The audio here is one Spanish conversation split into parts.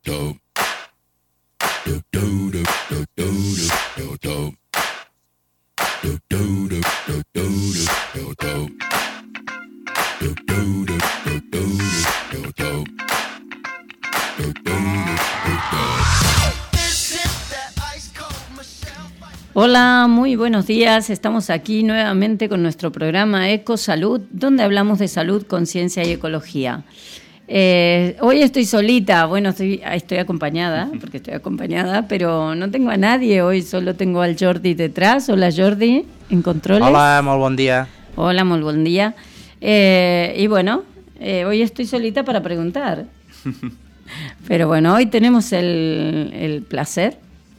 Hola, muy buenos días. Estamos aquí nuevamente con nuestro programa EcoSalud, donde hablamos de salud, conciencia y ecología. Hoy estoy solita, bueno, estoy acompañada, pero no tengo a nadie hoy, solo tengo al Jordi detrás. Hola Jordi, en controles. Hola, molt bon dia. Hola, muy buen día. Y bueno, hoy estoy solita para preguntar. Pero bueno, hoy tenemos el placer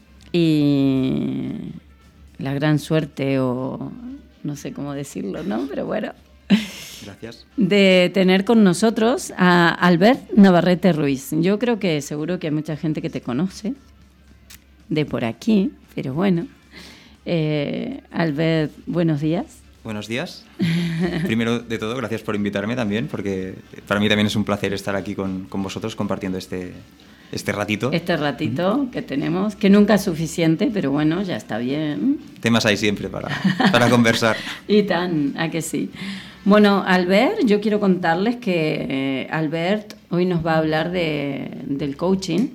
y la gran suerte, o no sé cómo decirlo, ¿no? Pero bueno. Gracias. De tener con nosotros a Albert Navarrete Ruiz. Yo creo que seguro que hay mucha gente que te conoce de por aquí, pero bueno. Albert, buenos días. Buenos días. Primero de todo, gracias por invitarme también, porque para mí también es un placer estar aquí con vosotros compartiendo este ratito. Este ratito que tenemos, que nunca es suficiente, pero bueno, ya está bien. Temas hay siempre para conversar. Y tan, ¿a que sí? Bueno, Albert, yo quiero contarles que Albert hoy nos va a hablar del coaching,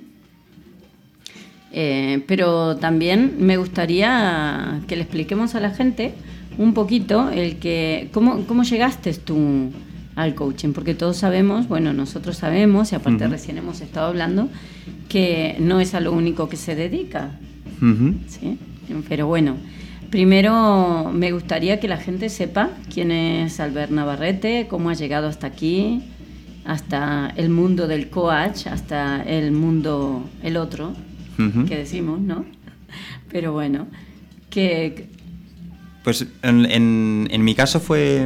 pero también me gustaría que le expliquemos a la gente un poquito cómo llegaste tú al coaching, porque todos sabemos, bueno, nosotros sabemos, y aparte recién hemos estado hablando, que no es a lo único que se dedica, ¿sí? Pero bueno, primero me gustaría que la gente sepa quién es Albert Navarrete, cómo ha llegado hasta aquí, hasta el mundo del coach, hasta el mundo, el otro, que decimos, ¿no? Pero bueno, que... Pues en mi caso fue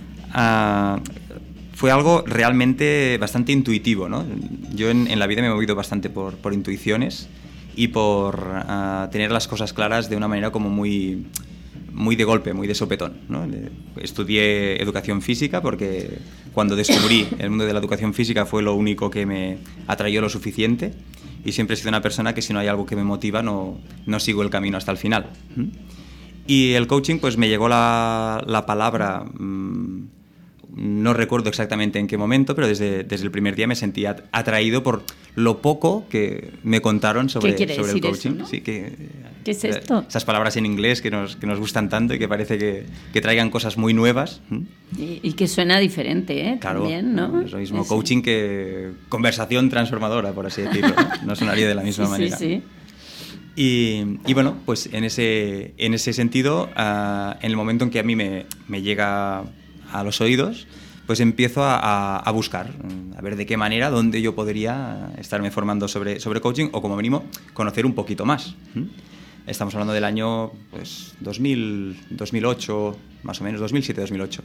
algo realmente bastante intuitivo, ¿no? Yo en la vida me he movido bastante por intuiciones y por tener las cosas claras de una manera como muy de golpe, muy de sopetón, ¿no? Estudié educación física porque cuando descubrí el mundo de la educación física fue lo único que me atrayó lo suficiente, y siempre he sido una persona que si no hay algo que me motiva no sigo el camino hasta el final. Y el coaching, pues me llegó la palabra... No recuerdo exactamente en qué momento, pero desde el primer día me sentía atraído por lo poco que me contaron sobre el coaching. Eso, ¿no? Sí, ¿Qué es esto? Esas palabras en inglés que nos gustan tanto y que parece que traigan cosas muy nuevas. Y que suena diferente, ¿eh? Claro, también, ¿no? Es lo mismo coaching que conversación transformadora, por así decirlo. No sonaría de la misma manera. Sí. Y bueno, pues en ese sentido, en el momento en que a mí me llega a los oídos, pues empiezo a buscar, a ver de qué manera, dónde yo podría estarme formando sobre coaching, o como mínimo conocer un poquito más. Estamos hablando del año pues 2008, más o menos, 2007-2008.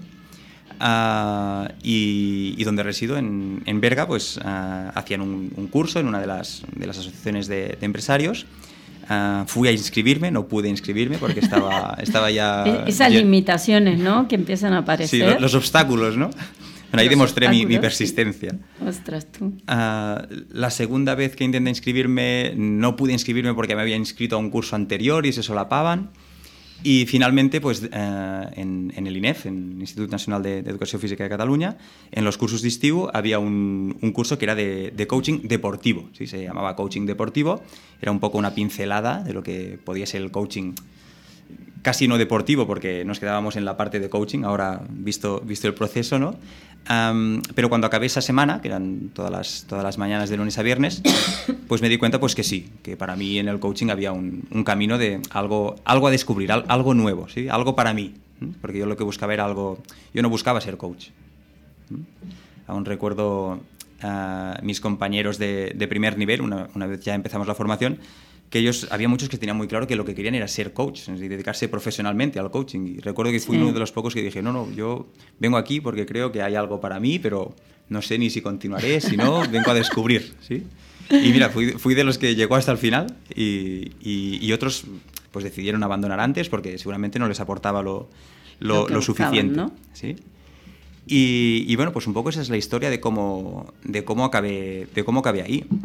Y donde resido, en Berga, pues hacían un curso en una de las asociaciones de empresarios. Fui a inscribirme, no pude inscribirme porque estaba ya... Esas limitaciones, ¿no?, que empiezan a aparecer. Sí, los obstáculos, ¿no? Bueno, ahí demostré mi persistencia. Ostras, tú. La segunda vez que intenté inscribirme, no pude inscribirme porque me había inscrito a un curso anterior y se solapaban. Y finalmente, pues en el INEF, en el Institut Nacional de Educación Física de Cataluña, en los cursos de estiu había un curso que era de coaching deportivo, ¿sí? Se llamaba coaching deportivo, era un poco una pincelada de lo que podía ser el coaching casi no deportivo, porque nos quedábamos en la parte de coaching, ahora visto el proceso, ¿no? Pero cuando acabé esa semana, que eran todas las mañanas de lunes a viernes, pues me di cuenta pues que sí, que para mí en el coaching había un camino de algo a descubrir, algo nuevo, ¿sí? Algo para mí, porque yo lo que buscaba era algo... Yo no buscaba ser coach. Aún recuerdo mis compañeros de primer nivel, una vez ya empezamos la formación, que había muchos que tenían muy claro que lo que querían era ser coach, es decir, dedicarse profesionalmente al coaching. Y recuerdo que fui uno de los pocos que dije, no, yo vengo aquí porque creo que hay algo para mí, pero no sé ni si continuaré, si no, vengo a descubrir, ¿sí? Y mira, fui de los que llegó hasta el final y otros pues decidieron abandonar antes porque seguramente no les aportaba lo suficiente, ¿no? ¿sí? Y bueno, pues un poco esa es la historia de cómo acabé ahí.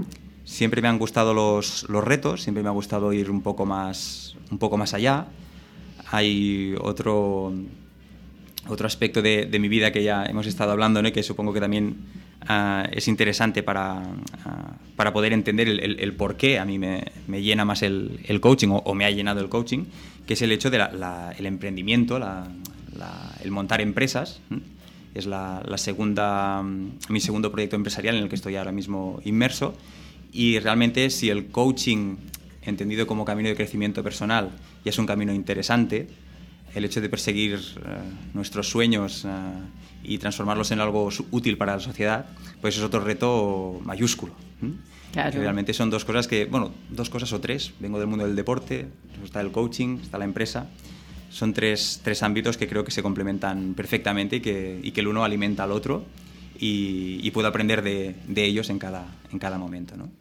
Siempre me han gustado los retos, siempre me ha gustado ir un poco más allá. Hay otro aspecto de mi vida que ya hemos estado hablando, ¿no? Que supongo que también es interesante para poder entender el por qué a mí me llena más el coaching o me ha llenado el coaching, que es el hecho de el emprendimiento, el montar empresas. Es mi segundo proyecto empresarial en el que estoy ahora mismo inmerso, y realmente si el coaching, entendido como camino de crecimiento personal, ya es un camino interesante, el hecho de perseguir nuestros sueños y transformarlos en algo útil para la sociedad, pues es otro reto mayúsculo. Claro. Realmente son dos cosas o tres. Vengo del mundo del deporte, está el coaching, está la empresa. Son tres ámbitos que creo que se complementan perfectamente y que el uno alimenta al otro y puedo aprender de ellos en cada momento, ¿no?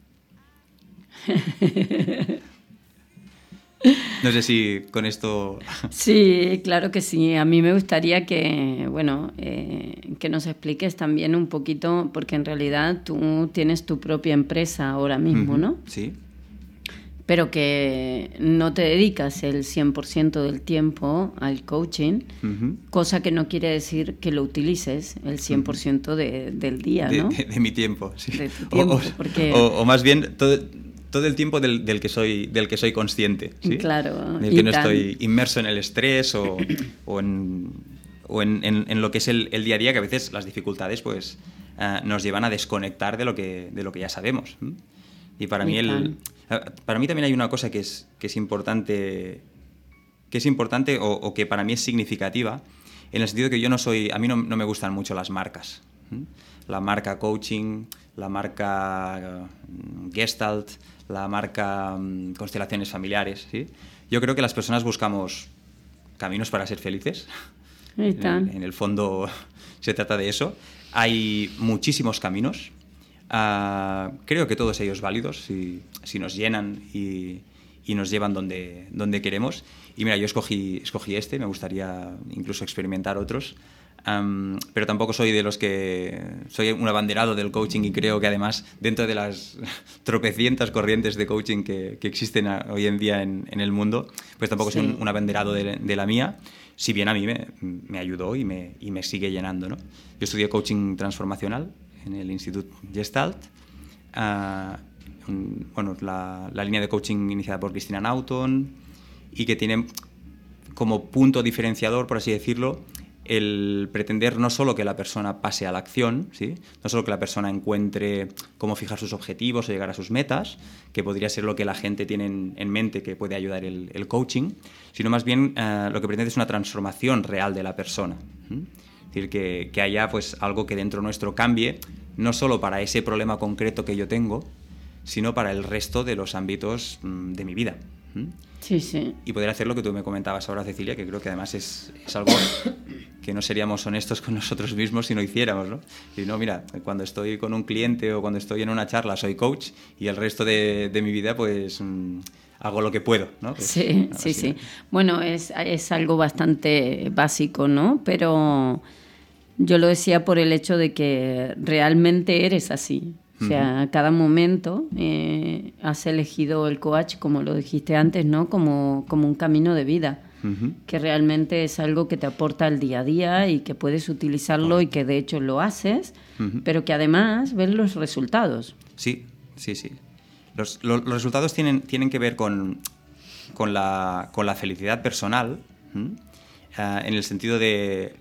No sé si con esto... Sí, claro que sí. A mí me gustaría que nos expliques también un poquito, porque en realidad tú tienes tu propia empresa ahora mismo, ¿no? Sí. Pero que no te dedicas el 100% del tiempo al coaching, cosa que no quiere decir que lo utilices el 100% del día, ¿no? De mi tiempo, sí. De tu tiempo, o más bien todo el tiempo del que soy consciente, ¿sí? Claro. Del que no estoy inmerso en el estrés o en lo que es el día a día, que a veces las dificultades pues nos llevan a desconectar de lo que ya sabemos. Y para mí también hay una cosa que es importante o que para mí es significativa, en el sentido que a mí no me gustan mucho las marcas. La marca coaching, la marca Gestalt, la marca constelaciones familiares, ¿sí? Yo creo que las personas buscamos caminos para ser felices. En el fondo se trata de eso. Hay muchísimos caminos. Creo que todos ellos válidos si nos llenan y nos llevan donde queremos. Y mira, yo escogí este, me gustaría incluso experimentar otros. Pero tampoco soy de los que... Soy un abanderado del coaching y creo que además dentro de las tropecientas corrientes de coaching que existen hoy en día en el mundo, pues tampoco soy un abanderado de la mía, si bien a mí me ayudó y me sigue llenando, ¿no? Yo estudié coaching transformacional en el Institut Gestalt, la línea de coaching iniciada por Christina Naughton, y que tiene como punto diferenciador, por así decirlo, el pretender no solo que la persona pase a la acción, ¿sí? No solo que la persona encuentre cómo fijar sus objetivos o llegar a sus metas, que podría ser lo que la gente tiene en mente que puede ayudar el coaching, sino más bien lo que pretende es una transformación real de la persona. Es decir, que haya pues, algo que dentro nuestro cambie, no solo para ese problema concreto que yo tengo, sino para el resto de los ámbitos de mi vida. Sí, sí. Y poder hacer lo que tú me comentabas ahora, Cecilia, que creo que además es algo que no seríamos honestos con nosotros mismos si no hiciéramos, ¿no? Y no, mira, cuando estoy con un cliente o cuando estoy en una charla soy coach y el resto de mi vida pues hago lo que puedo, ¿no? Pues, sí, sí. Bueno, es algo bastante básico, ¿no? Pero yo lo decía por el hecho de que realmente eres así. O sea, a cada momento has elegido el coach, como lo dijiste antes, ¿no? Como un camino de vida, que realmente es algo que te aporta al día a día y que puedes utilizarlo y que de hecho lo haces, pero que además ves los resultados. Sí. Los resultados tienen que ver con la felicidad personal, en el sentido de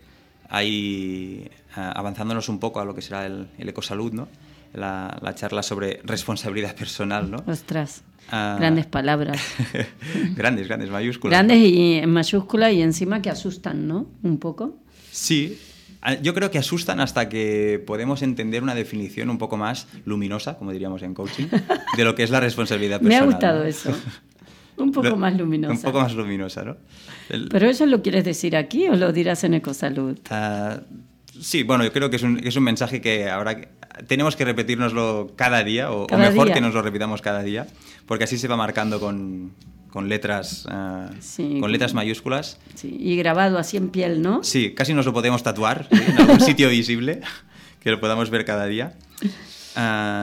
avanzándonos un poco a lo que será el ecosalud, ¿no? La charla sobre responsabilidad personal, ¿no? Ostras, grandes palabras. grandes mayúsculas. Grandes y en mayúscula y encima que asustan, ¿no? Un poco. Sí, yo creo que asustan hasta que podemos entender una definición un poco más luminosa, como diríamos en coaching, de lo que es la responsabilidad personal. Me ha gustado, ¿no? Eso. Un poco más luminosa. Un poco más luminosa, ¿no? ¿Pero eso lo quieres decir aquí o lo dirás en Ecosalud? Sí, bueno, yo creo que es un mensaje que ahora tenemos que repetírnoslo cada día, o mejor que nos lo repitamos cada día, porque así se va marcando con letras con letras mayúsculas. Sí, y grabado así en piel, ¿no? Sí, casi nos lo podemos tatuar, ¿sí? En algún sitio visible, que lo podamos ver cada día.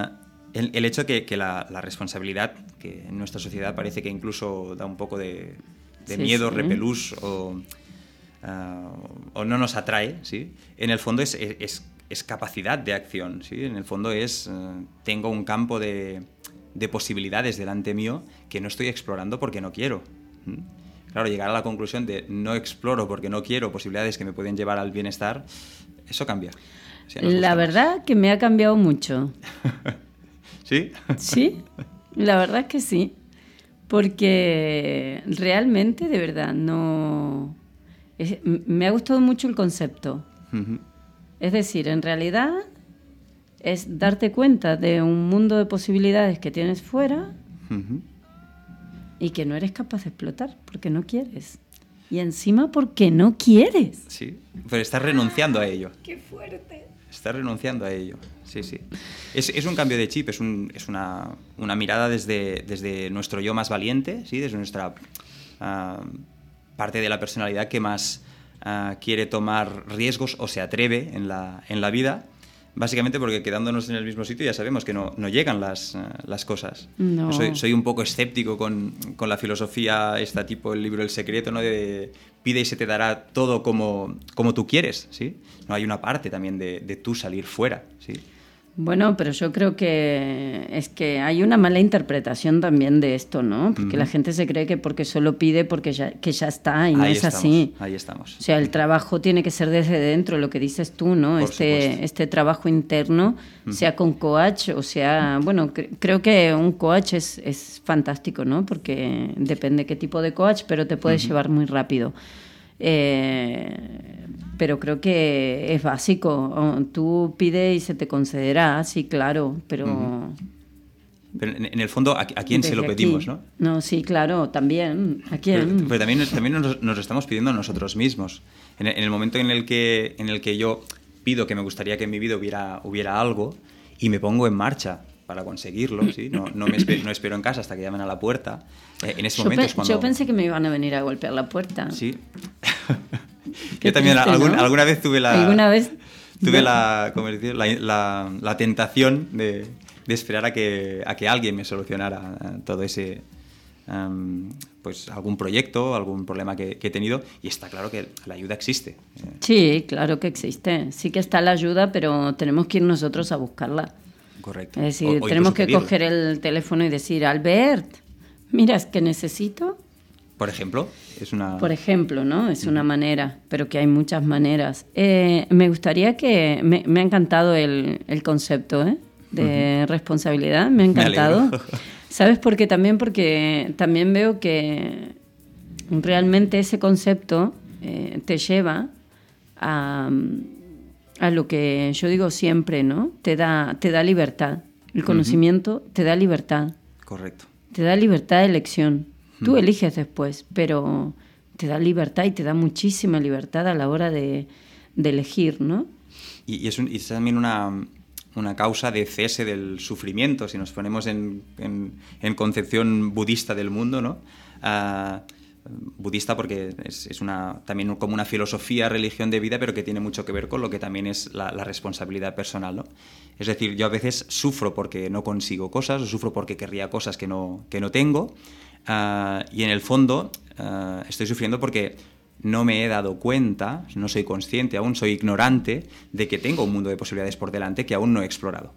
el hecho que la responsabilidad, que en nuestra sociedad parece que incluso da un poco de miedo, repelús o no nos atrae, ¿sí? En el fondo es capacidad de acción, ¿sí? En el fondo tengo un campo de posibilidades delante mío que no estoy explorando porque no quiero. Claro, llegar a la conclusión de no exploro porque no quiero posibilidades que me pueden llevar al bienestar, eso cambia. O sea, la verdad más. Que me ha cambiado mucho. ¿Sí? Sí, la verdad es que sí. Porque realmente, de verdad, no... me ha gustado mucho el concepto. Uh-huh. Es decir, en realidad es darte cuenta de un mundo de posibilidades que tienes fuera uh-huh. y que no eres capaz de explotar porque no quieres. Y encima porque no quieres. Sí, pero estás renunciando a ello. ¡Qué fuerte! Estás renunciando a ello, sí, sí. Es un cambio de chip, es una mirada desde nuestro yo más valiente, ¿sí? Desde nuestra parte de la personalidad que más quiere tomar riesgos o se atreve en la vida, básicamente porque quedándonos en el mismo sitio ya sabemos que no llegan las cosas. No. Soy un poco escéptico con la filosofía tipo el libro El Secreto, ¿no? De pide y se te dará todo como tú quieres, ¿sí? No, hay una parte también de tú salir fuera, ¿sí? Bueno, pero yo creo que es que hay una mala interpretación también de esto, ¿no? Porque la gente se cree que porque solo pide porque ya está y no es así. Ahí estamos. O sea, el trabajo tiene que ser desde dentro, lo que dices tú, ¿no? Este trabajo interno, sea con coach o sea... Bueno, creo que un coach es fantástico, ¿no? Porque depende qué tipo de coach, pero te puede llevar muy rápido. Pero creo que es básico. Tú pides y se te concederá, sí, claro, pero... Pero en el fondo, ¿a quién se lo pedimos, no? No, sí, claro, también. ¿A quién? Pero también nos lo estamos pidiendo a nosotros mismos. En el momento en el que yo pido que me gustaría que en mi vida hubiera algo y me pongo en marcha para conseguirlo, ¿sí? No espero en casa hasta que llamen a la puerta. En ese momento es cuando... Yo pensé que me iban a venir a golpear la puerta. Sí. Yo también alguna vez tuve la tentación de esperar a que alguien me solucionara todo ese pues algún proyecto, algún problema que he tenido, y está claro que la ayuda existe. Sí, claro que existe. Sí que está la ayuda, pero tenemos que ir nosotros a buscarla. Correcto. Es decir, tenemos que coger el teléfono y decir, Albert, mira, es que necesito... Por ejemplo, Por ejemplo, ¿no? Es una manera, pero que hay muchas maneras. Me gustaría que... Me ha encantado el concepto de responsabilidad, me ha encantado. ¿Sabes por qué? Porque también veo que realmente ese concepto te lleva a lo que yo digo siempre, ¿no? Te da libertad. El conocimiento te da libertad. Correcto. Te da libertad de elección. Tú eliges después, pero te da libertad y te da muchísima libertad a la hora de elegir, ¿no? Y es también una causa de cese del sufrimiento, si nos ponemos en concepción budista del mundo, ¿no? Budista porque es también como una filosofía, religión de vida, pero que tiene mucho que ver con lo que también es la responsabilidad personal, ¿no? Es decir, yo a veces sufro porque no consigo cosas, o sufro porque querría cosas que no tengo, y en el fondo estoy sufriendo porque no me he dado cuenta, no soy consciente aún, soy ignorante de que tengo un mundo de posibilidades por delante que aún no he explorado.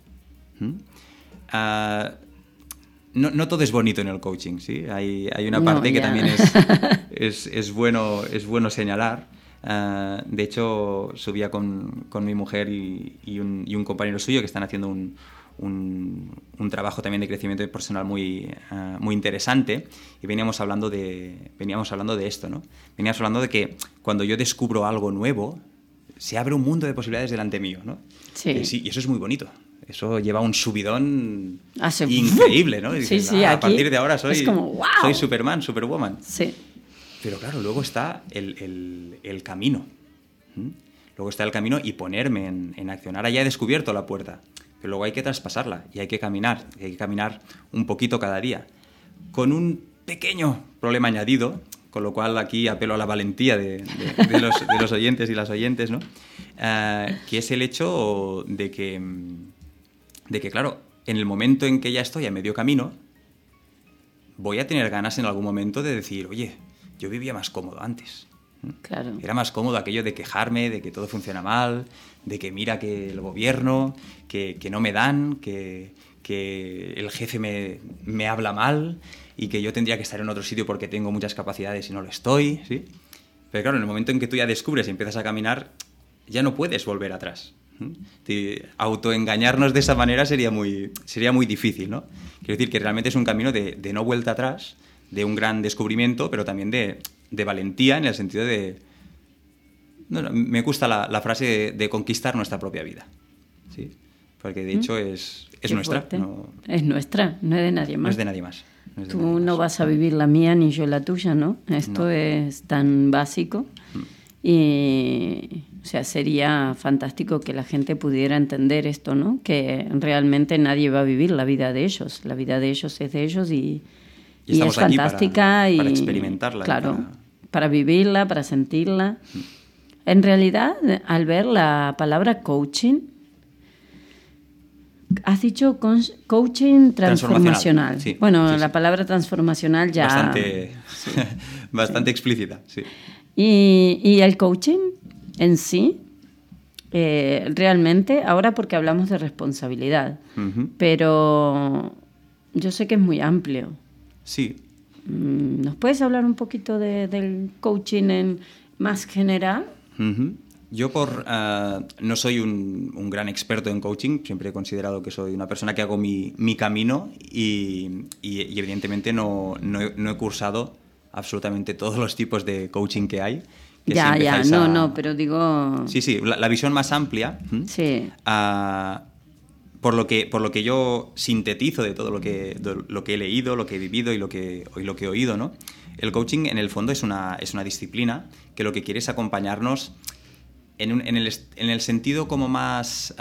No todo es bonito en el coaching, ¿sí? Hay una parte que también es bueno señalar. De hecho, subía con mi mujer y un compañero suyo que están haciendo un trabajo también de crecimiento personal muy interesante, y veníamos hablando de esto, ¿no? Veníamos hablando de que cuando yo descubro algo nuevo, se abre un mundo de posibilidades delante mío, ¿no? Sí. Sí, y eso es muy bonito. Eso lleva un subidón increíble, ¿no? Y dices, sí, a partir de ahora soy Superman, Superwoman. Sí. Pero claro, luego está el camino. Luego está el camino y ponerme en acción. Ahora ya he descubierto la puerta, pero luego hay que traspasarla y hay que caminar un poquito cada día. Con un pequeño problema añadido, con lo cual aquí apelo a la valentía de los oyentes y las oyentes, ¿no? Que es el hecho de que, claro, en el momento en que ya estoy a medio camino, voy a tener ganas en algún momento de decir, oye, yo vivía más cómodo antes. Claro. Era más cómodo aquello de quejarme, de que todo funciona mal, de que mira que el gobierno, que no me dan, que el jefe me habla mal y que yo tendría que estar en otro sitio porque tengo muchas capacidades y no lo estoy, ¿sí? Pero claro, en el momento en que tú ya descubres y empiezas a caminar, ya no puedes volver atrás. Autoengañarnos de esa manera sería muy difícil, ¿no? Quiero decir que realmente es un camino de no vuelta atrás, de un gran descubrimiento, pero también de valentía en el sentido de... No, me gusta la frase de conquistar nuestra propia vida, ¿sí? Porque de hecho es nuestra. No, es nuestra, no es de nadie más. No es de nadie más. Tú no vas a vivir la mía ni yo la tuya, ¿no? Esto es tan básico. Y, o sea, sería fantástico que la gente pudiera entender esto, ¿no? Que realmente nadie va a vivir la vida de ellos. La vida de ellos es de ellos y es fantástica. Para experimentarla. Claro, para vivirla, para sentirla. En realidad, al ver la palabra coaching, has dicho coaching transformacional. Sí, bueno, sí. La palabra transformacional ya... Bastante explícita, sí. Y el coaching en sí, realmente, ahora porque hablamos de responsabilidad, pero yo sé que es muy amplio. Sí. ¿Nos puedes hablar un poquito del coaching en más general? Yo no soy un gran experto en coaching, siempre he considerado que soy una persona que hago mi camino y evidentemente no he cursado absolutamente todos los tipos de coaching que hay. Que pero digo... Sí, la visión más amplia, sí. Por lo que yo sintetizo de todo lo que he leído, lo que he vivido y lo que he oído, ¿no? El coaching en el fondo es una disciplina que lo que quiere es acompañarnos en el sentido como más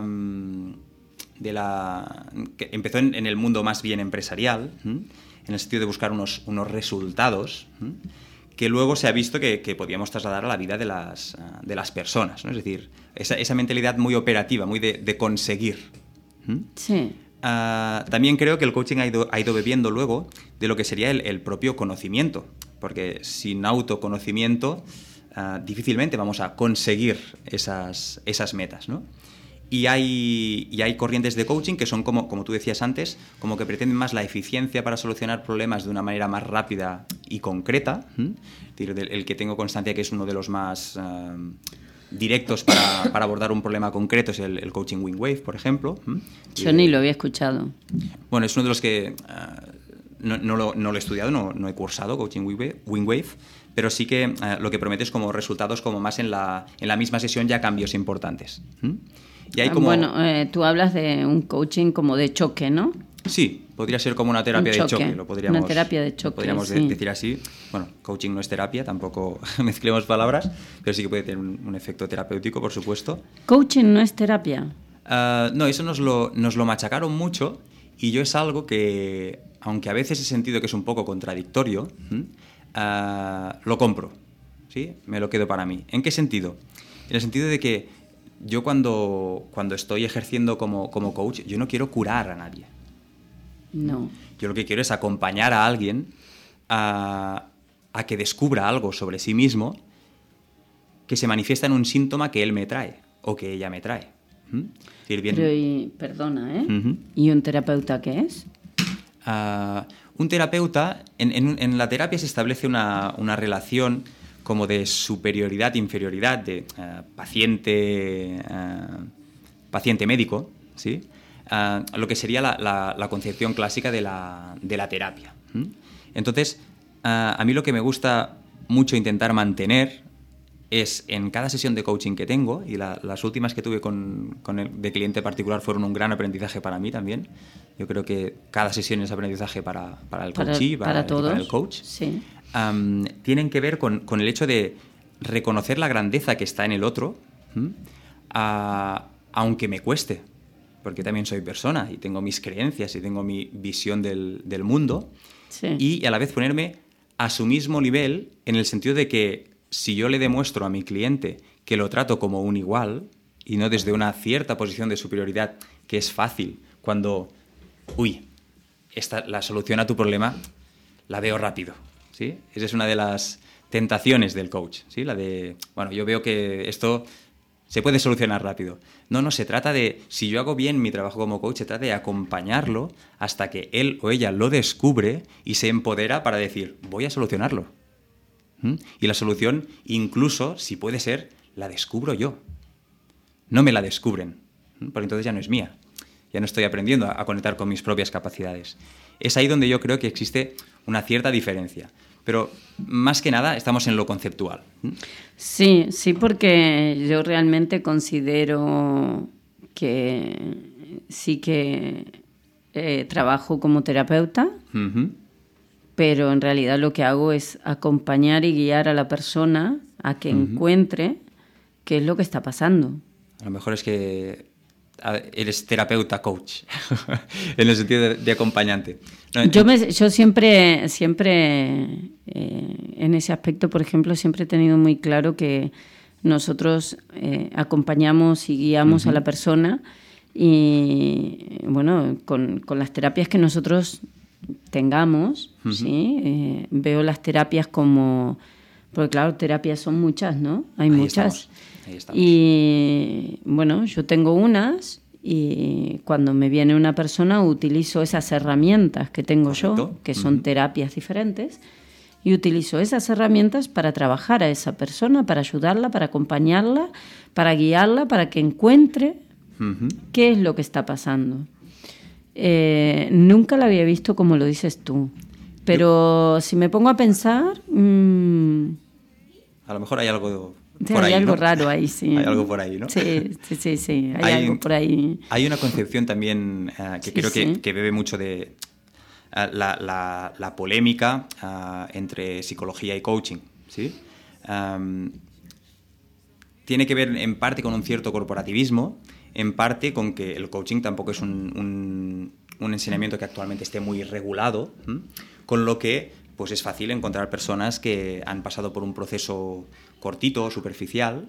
que empezó en el mundo más bien empresarial, en el sentido de buscar unos resultados que luego se ha visto que podíamos trasladar a la vida de las personas, ¿no? Es decir, esa mentalidad muy operativa, muy de conseguir. Sí. También creo que el coaching ha ido bebiendo luego de lo que sería el propio conocimiento, porque sin autoconocimiento difícilmente vamos a conseguir esas metas, ¿no? Y hay corrientes de coaching que son, como tú decías antes, como que pretenden más la eficiencia para solucionar problemas de una manera más rápida y concreta. Es decir, el que tengo constancia que es uno de los más directos para abordar un problema concreto es el coaching Wingwave, por ejemplo. Yo ni lo había escuchado. Bueno, es uno de los que no lo he estudiado, no he cursado coaching Wingwave, pero sí que lo que promete es como resultados como más en la misma sesión ya cambios importantes. Y hay como... Bueno, tú hablas de un coaching como de choque, ¿no? Sí, podría ser como una terapia de choque. Una terapia de choque, podríamos decir así. Bueno, coaching no es terapia, tampoco mezclemos palabras, pero sí que puede tener un efecto terapéutico, por supuesto. ¿Coaching no es terapia? No, eso nos lo machacaron mucho y yo es algo que, aunque a veces he sentido que es un poco contradictorio, lo compro, ¿sí? Me lo quedo para mí. ¿En qué sentido? En el sentido de que yo cuando estoy ejerciendo como coach, yo no quiero curar a nadie. No. Yo lo que quiero es acompañar a alguien a que descubra algo sobre sí mismo que se manifiesta en un síntoma que él me trae o que ella me trae. Pero, perdona, ¿eh? ¿Y un terapeuta qué es? Un terapeuta, en la terapia se establece una relación como de superioridad-inferioridad, de paciente-médico, ¿sí? Lo que sería la concepción clásica de la terapia. Entonces, a mí lo que me gusta mucho intentar mantener es en cada sesión de coaching que tengo, y las últimas que tuve de cliente particular fueron un gran aprendizaje para mí también. Yo creo que cada sesión es aprendizaje para el coachee, para el coach. Sí. Tienen que ver con el hecho de reconocer la grandeza que está en el otro, aunque me cueste, porque también soy persona y tengo mis creencias y tengo mi visión del mundo, sí. Y a la vez ponerme a su mismo nivel en el sentido de que si yo le demuestro a mi cliente que lo trato como un igual y no desde una cierta posición de superioridad que es fácil cuando, la solución a tu problema la veo rápido, ¿sí? Esa es una de las tentaciones del coach, ¿sí? La de, bueno, yo veo que esto se puede solucionar rápido. No, se trata de, si yo hago bien mi trabajo como coach, se trata de acompañarlo hasta que él o ella lo descubre y se empodera para decir, voy a solucionarlo. Y la solución, incluso, si puede ser, la descubro yo. No me la descubren, porque entonces ya no es mía. Ya no estoy aprendiendo a conectar con mis propias capacidades. Es ahí donde yo creo que existe una cierta diferencia. Pero más que nada estamos en lo conceptual. Sí, porque yo realmente considero que sí que trabajo como terapeuta, pero en realidad lo que hago es acompañar y guiar a la persona a que encuentre qué es lo que está pasando. A lo mejor es que eres terapeuta coach, en el sentido de acompañante. No, yo siempre en ese aspecto, por ejemplo, siempre he tenido muy claro que nosotros acompañamos y guiamos a la persona y, bueno, con las terapias que nosotros tengamos, ¿sí? Veo las terapias como... Porque claro, terapias son muchas, ¿no? Hay muchas. Ahí estamos. Y bueno, yo tengo unas y cuando me viene una persona utilizo esas herramientas que tengo yo, que son terapias diferentes, y utilizo esas herramientas para trabajar a esa persona, para ayudarla, para acompañarla, para guiarla, para que encuentre qué es lo que está pasando. Nunca la había visto como lo dices tú, pero si me pongo a pensar... a lo mejor hay algo... Hay algo raro ahí, sí. Hay algo por ahí, ¿no? Sí. Hay algo por ahí. Hay una concepción también que creo que bebe mucho de la polémica entre psicología y coaching, ¿sí? Tiene que ver en parte con un cierto corporativismo, en parte con que el coaching tampoco es un enseñamiento que actualmente esté muy regulado, con lo que pues es fácil encontrar personas que han pasado por un proceso cortito, superficial,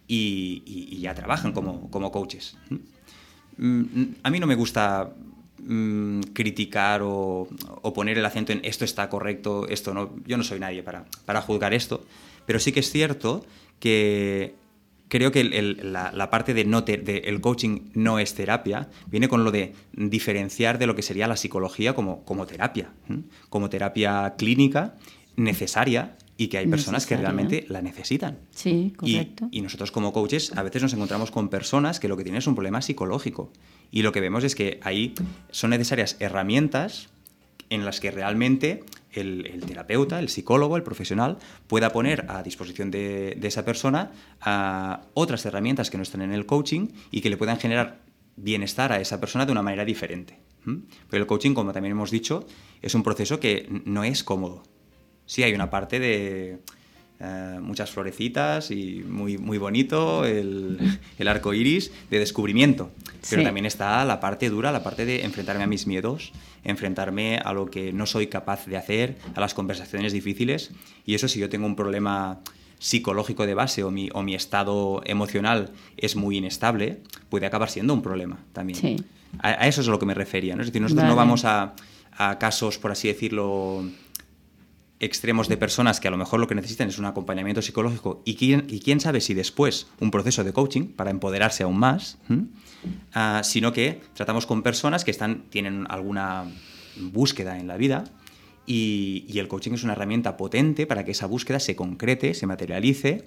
y ya trabajan como coaches. A mí no me gusta criticar o poner el acento en esto está correcto, esto no. Yo no soy nadie para juzgar esto, pero sí que es cierto que creo que la parte de el coaching no es terapia viene con lo de diferenciar de lo que sería la psicología como terapia, como terapia clínica necesaria y que hay personas que realmente la necesitan. Sí, correcto. Y nosotros como coaches a veces nos encontramos con personas que lo que tienen es un problema psicológico y lo que vemos es que ahí son necesarias herramientas en las que realmente el terapeuta, el psicólogo, el profesional pueda poner a disposición de esa persona otras herramientas que no están en el coaching y que le puedan generar bienestar a esa persona de una manera diferente. Pero el coaching, como también hemos dicho, es un proceso que no es cómodo. Sí, hay una parte de muchas florecitas y muy, muy bonito el arco iris de descubrimiento. Pero también está la parte dura, la parte de enfrentarme a mis miedos, enfrentarme a lo que no soy capaz de hacer, a las conversaciones difíciles. Y eso, si yo tengo un problema psicológico de base o mi estado emocional es muy inestable, puede acabar siendo un problema también. Sí. A eso es a lo que me refería, ¿no? Es decir, nosotros no vamos a casos, por así decirlo, extremos de personas que a lo mejor lo que necesitan es un acompañamiento psicológico y quién sabe si después un proceso de coaching para empoderarse aún más, sino que tratamos con personas que tienen alguna búsqueda en la vida y el coaching es una herramienta potente para que esa búsqueda se concrete, se materialice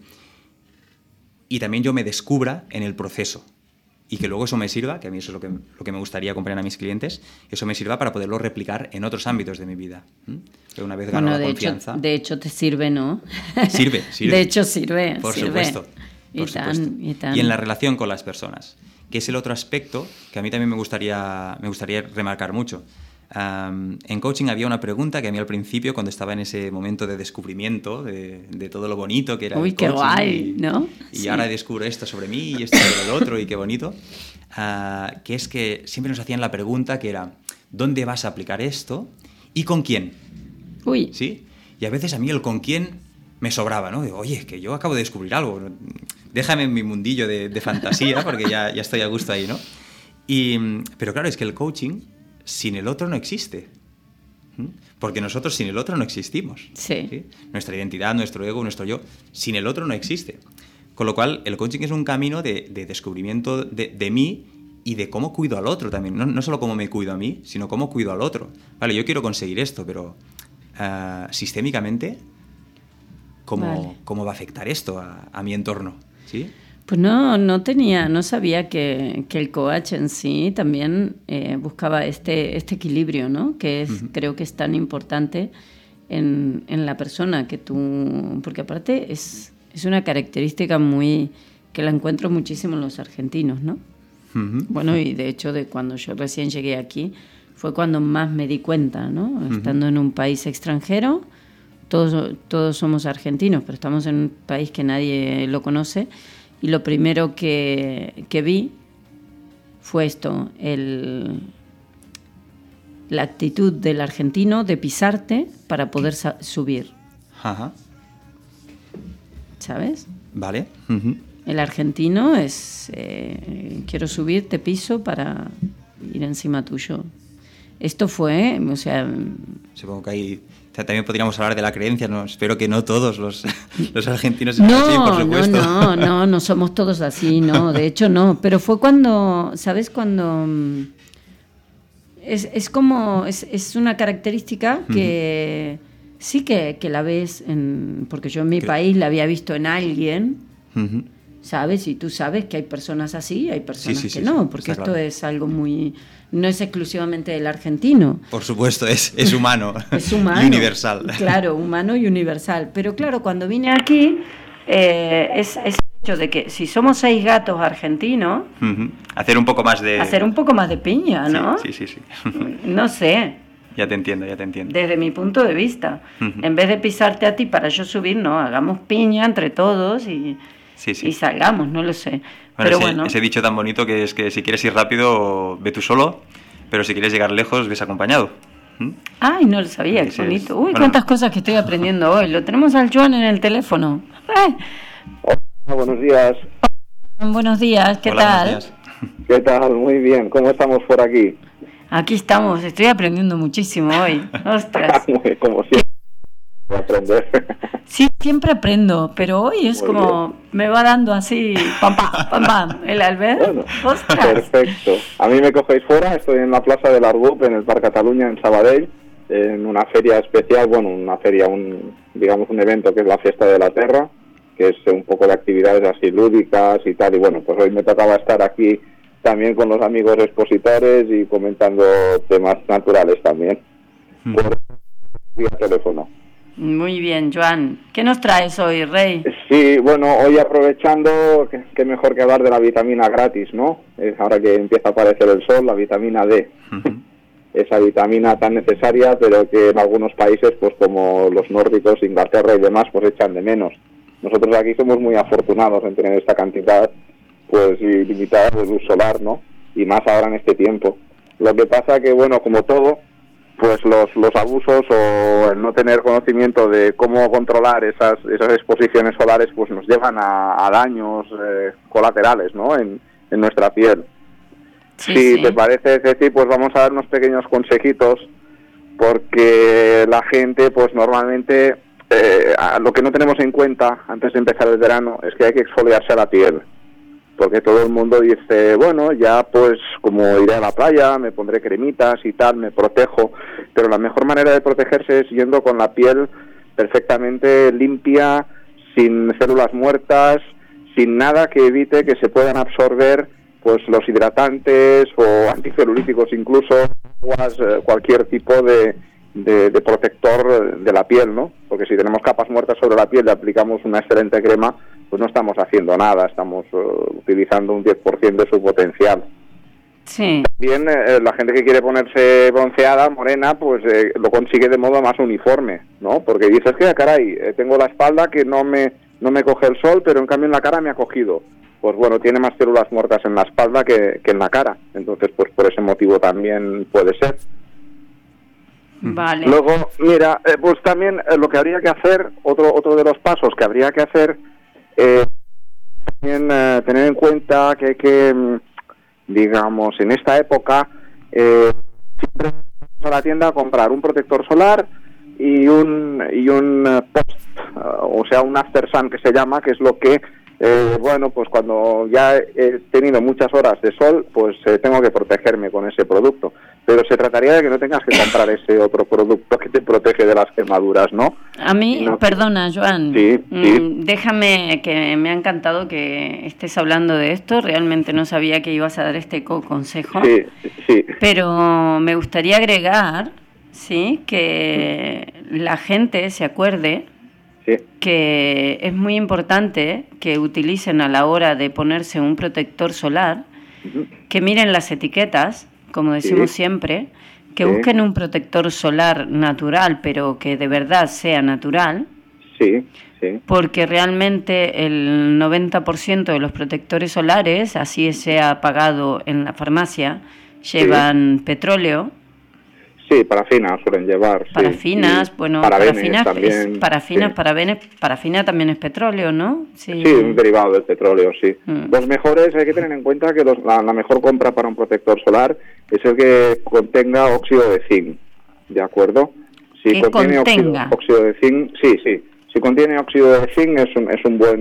y también yo me descubra en el proceso. Y que luego eso me sirva, que a mí eso es lo que me gustaría acompañar a mis clientes, eso me sirva para poderlo replicar en otros ámbitos de mi vida. Que una vez gano la confianza... de hecho te sirve, ¿no? Sirve. De hecho sirve. Por supuesto. Y en la relación con las personas, que es el otro aspecto que a mí también me gustaría remarcar mucho. En coaching había una pregunta que a mí al principio, cuando estaba en ese momento de descubrimiento de todo lo bonito que era el coaching, qué guay, ¿no? Y ahora descubro esto sobre mí y esto sobre el otro y qué bonito, que es que siempre nos hacían la pregunta que era ¿dónde vas a aplicar esto y con quién? ¿Sí? Y a veces a mí el con quién me sobraba, ¿no? Digo, oye, que yo acabo de descubrir algo, déjame en mi mundillo de fantasía porque ya estoy a gusto ahí, ¿no? Pero claro, es que el coaching sin el otro no existe. Porque nosotros sin el otro no existimos. Sí. Nuestra identidad, nuestro ego, nuestro yo, sin el otro no existe. Con lo cual, el coaching es un camino de descubrimiento de mí y de cómo cuido al otro también. No solo cómo me cuido a mí, sino cómo cuido al otro. Vale, yo quiero conseguir esto, pero sistémicamente, ¿cómo va a afectar esto a mi entorno? ¿Sí? Pues no sabía que el coach en sí también buscaba este equilibrio, ¿no? Que es, creo que es tan importante en la persona que tú... Porque aparte es una característica que la encuentro muchísimo en los argentinos, ¿no? Bueno, y de hecho de cuando yo recién llegué aquí fue cuando más me di cuenta, ¿no? Estando en un país extranjero, todos somos argentinos, pero estamos en un país que nadie lo conoce. Y lo primero que vi fue esto, la actitud del argentino de pisarte para poder subir. Ajá. ¿Sabes? Vale. El argentino es, quiero subir, te piso para ir encima tuyo. Esto fue, o sea... Supongo que ahí... También podríamos hablar de la creencia, ¿no? Espero que no todos los argentinos sean así, por supuesto. No somos todos así, no, de hecho no, pero fue cuando, ¿sabes? Cuando es como, es una característica que sí que la ves, porque yo en mi país la había visto en alguien, ¿sabes? Y tú sabes que hay personas así, hay personas que no, porque esto es algo muy... No es exclusivamente del argentino. Por supuesto, es humano. Es humano. Y universal. Claro, humano y universal. Pero claro, cuando vine aquí, es el hecho de que si somos 6 gatos argentinos... Hacer un poco más de piña, ¿no? Sí. No sé. Ya te entiendo. Desde mi punto de vista. En vez de pisarte a ti para yo subir, no, hagamos piña entre todos y salgamos, no lo sé. Bueno, pero ese dicho tan bonito que es que si quieres ir rápido, ve tú solo, pero si quieres llegar lejos, ves acompañado. Ay, no lo sabía, qué bonito. Uy, cuántas cosas que estoy aprendiendo hoy. Lo tenemos al Joan en el teléfono. Hola, buenos días. Buenos días, ¿qué tal? Buenos días. ¿Qué tal? Muy bien, ¿cómo estamos por aquí? Aquí estamos, estoy aprendiendo muchísimo hoy. Ostras. Como siempre, aprender. Sí, siempre aprendo, pero hoy es muy como bien. Me va dando así, pam, el Albert. Bueno, ostras. Perfecto. A mí me cogéis fuera, estoy en la Plaza de l'Argup, en el Parc Catalunya, en Sabadell, en una feria especial, digamos un evento que es la Fiesta de la Terra, que es un poco de actividades así lúdicas y tal, y bueno, pues hoy me tocaba estar aquí también con los amigos expositores y comentando temas naturales también, por vía teléfono. Muy bien, Joan. ¿Qué nos traes hoy, Rey? Sí, bueno, hoy aprovechando, que mejor que hablar de la vitamina gratis, ¿no? Ahora que empieza a aparecer el sol, la vitamina D. Esa vitamina tan necesaria, pero que en algunos países, pues como los nórdicos, Inglaterra y demás, pues echan de menos. Nosotros aquí somos muy afortunados en tener esta cantidad, pues ilimitada de luz solar, ¿no? Y más ahora en este tiempo. Lo que pasa que, bueno, como todo, pues los abusos o el no tener conocimiento de cómo controlar esas exposiciones solares, pues nos llevan a daños colaterales, ¿no? En nuestra piel. Si te parece, Ceci, pues vamos a dar unos pequeños consejitos, porque la gente, pues normalmente, lo que no tenemos en cuenta antes de empezar el verano es que hay que exfoliarse la piel. Porque todo el mundo dice, bueno, ya pues como iré a la playa, me pondré cremitas y tal, me protejo, pero la mejor manera de protegerse es yendo con la piel perfectamente limpia, sin células muertas, sin nada que evite que se puedan absorber pues los hidratantes o anticelulíticos incluso, cualquier tipo de protector de la piel, ¿no? Porque si tenemos capas muertas sobre la piel y aplicamos una excelente crema, pues no estamos haciendo nada, estamos utilizando un 10% de su potencial. Sí. También la gente que quiere ponerse bronceada, morena, pues lo consigue de modo más uniforme, ¿no? Porque dices que, caray, tengo la espalda que no me coge el sol, pero en cambio en la cara me ha cogido. Pues bueno, tiene más células muertas en la espalda que en la cara. Entonces, pues por ese motivo también puede ser. Vale. Luego, mira, pues también lo que habría que hacer, otro de los pasos que habría que hacer, también tener en cuenta que hay que digamos, en esta época, siempre vamos a la tienda a comprar un protector solar y un post, o sea, un after sun que se llama, que es lo que, bueno, pues cuando ya he tenido muchas horas de sol, pues tengo que protegerme con ese producto. Pero se trataría de que no tengas que comprar ese otro producto que te protege de las quemaduras, ¿no? A mí, no, perdona, Joan, sí. Déjame, que me ha encantado que estés hablando de esto. Realmente no sabía que ibas a dar este consejo. Sí. Pero me gustaría agregar, sí, que la gente se acuerde que es muy importante que utilicen a la hora de ponerse un protector solar, que miren las etiquetas, como decimos siempre, que busquen un protector solar natural, pero que de verdad sea natural, porque realmente el 90% de los protectores solares, así sea pagado en la farmacia, llevan petróleo. Sí, parafinas suelen llevar. Parafinas, bueno, parabenes también. Parafina también es petróleo, ¿no? Sí, un derivado del petróleo, sí. Los mejores, hay que tener en cuenta que la mejor compra para un protector solar es el que contenga óxido de zinc, ¿de acuerdo? Si contiene óxido de zinc, sí. Si contiene óxido de zinc es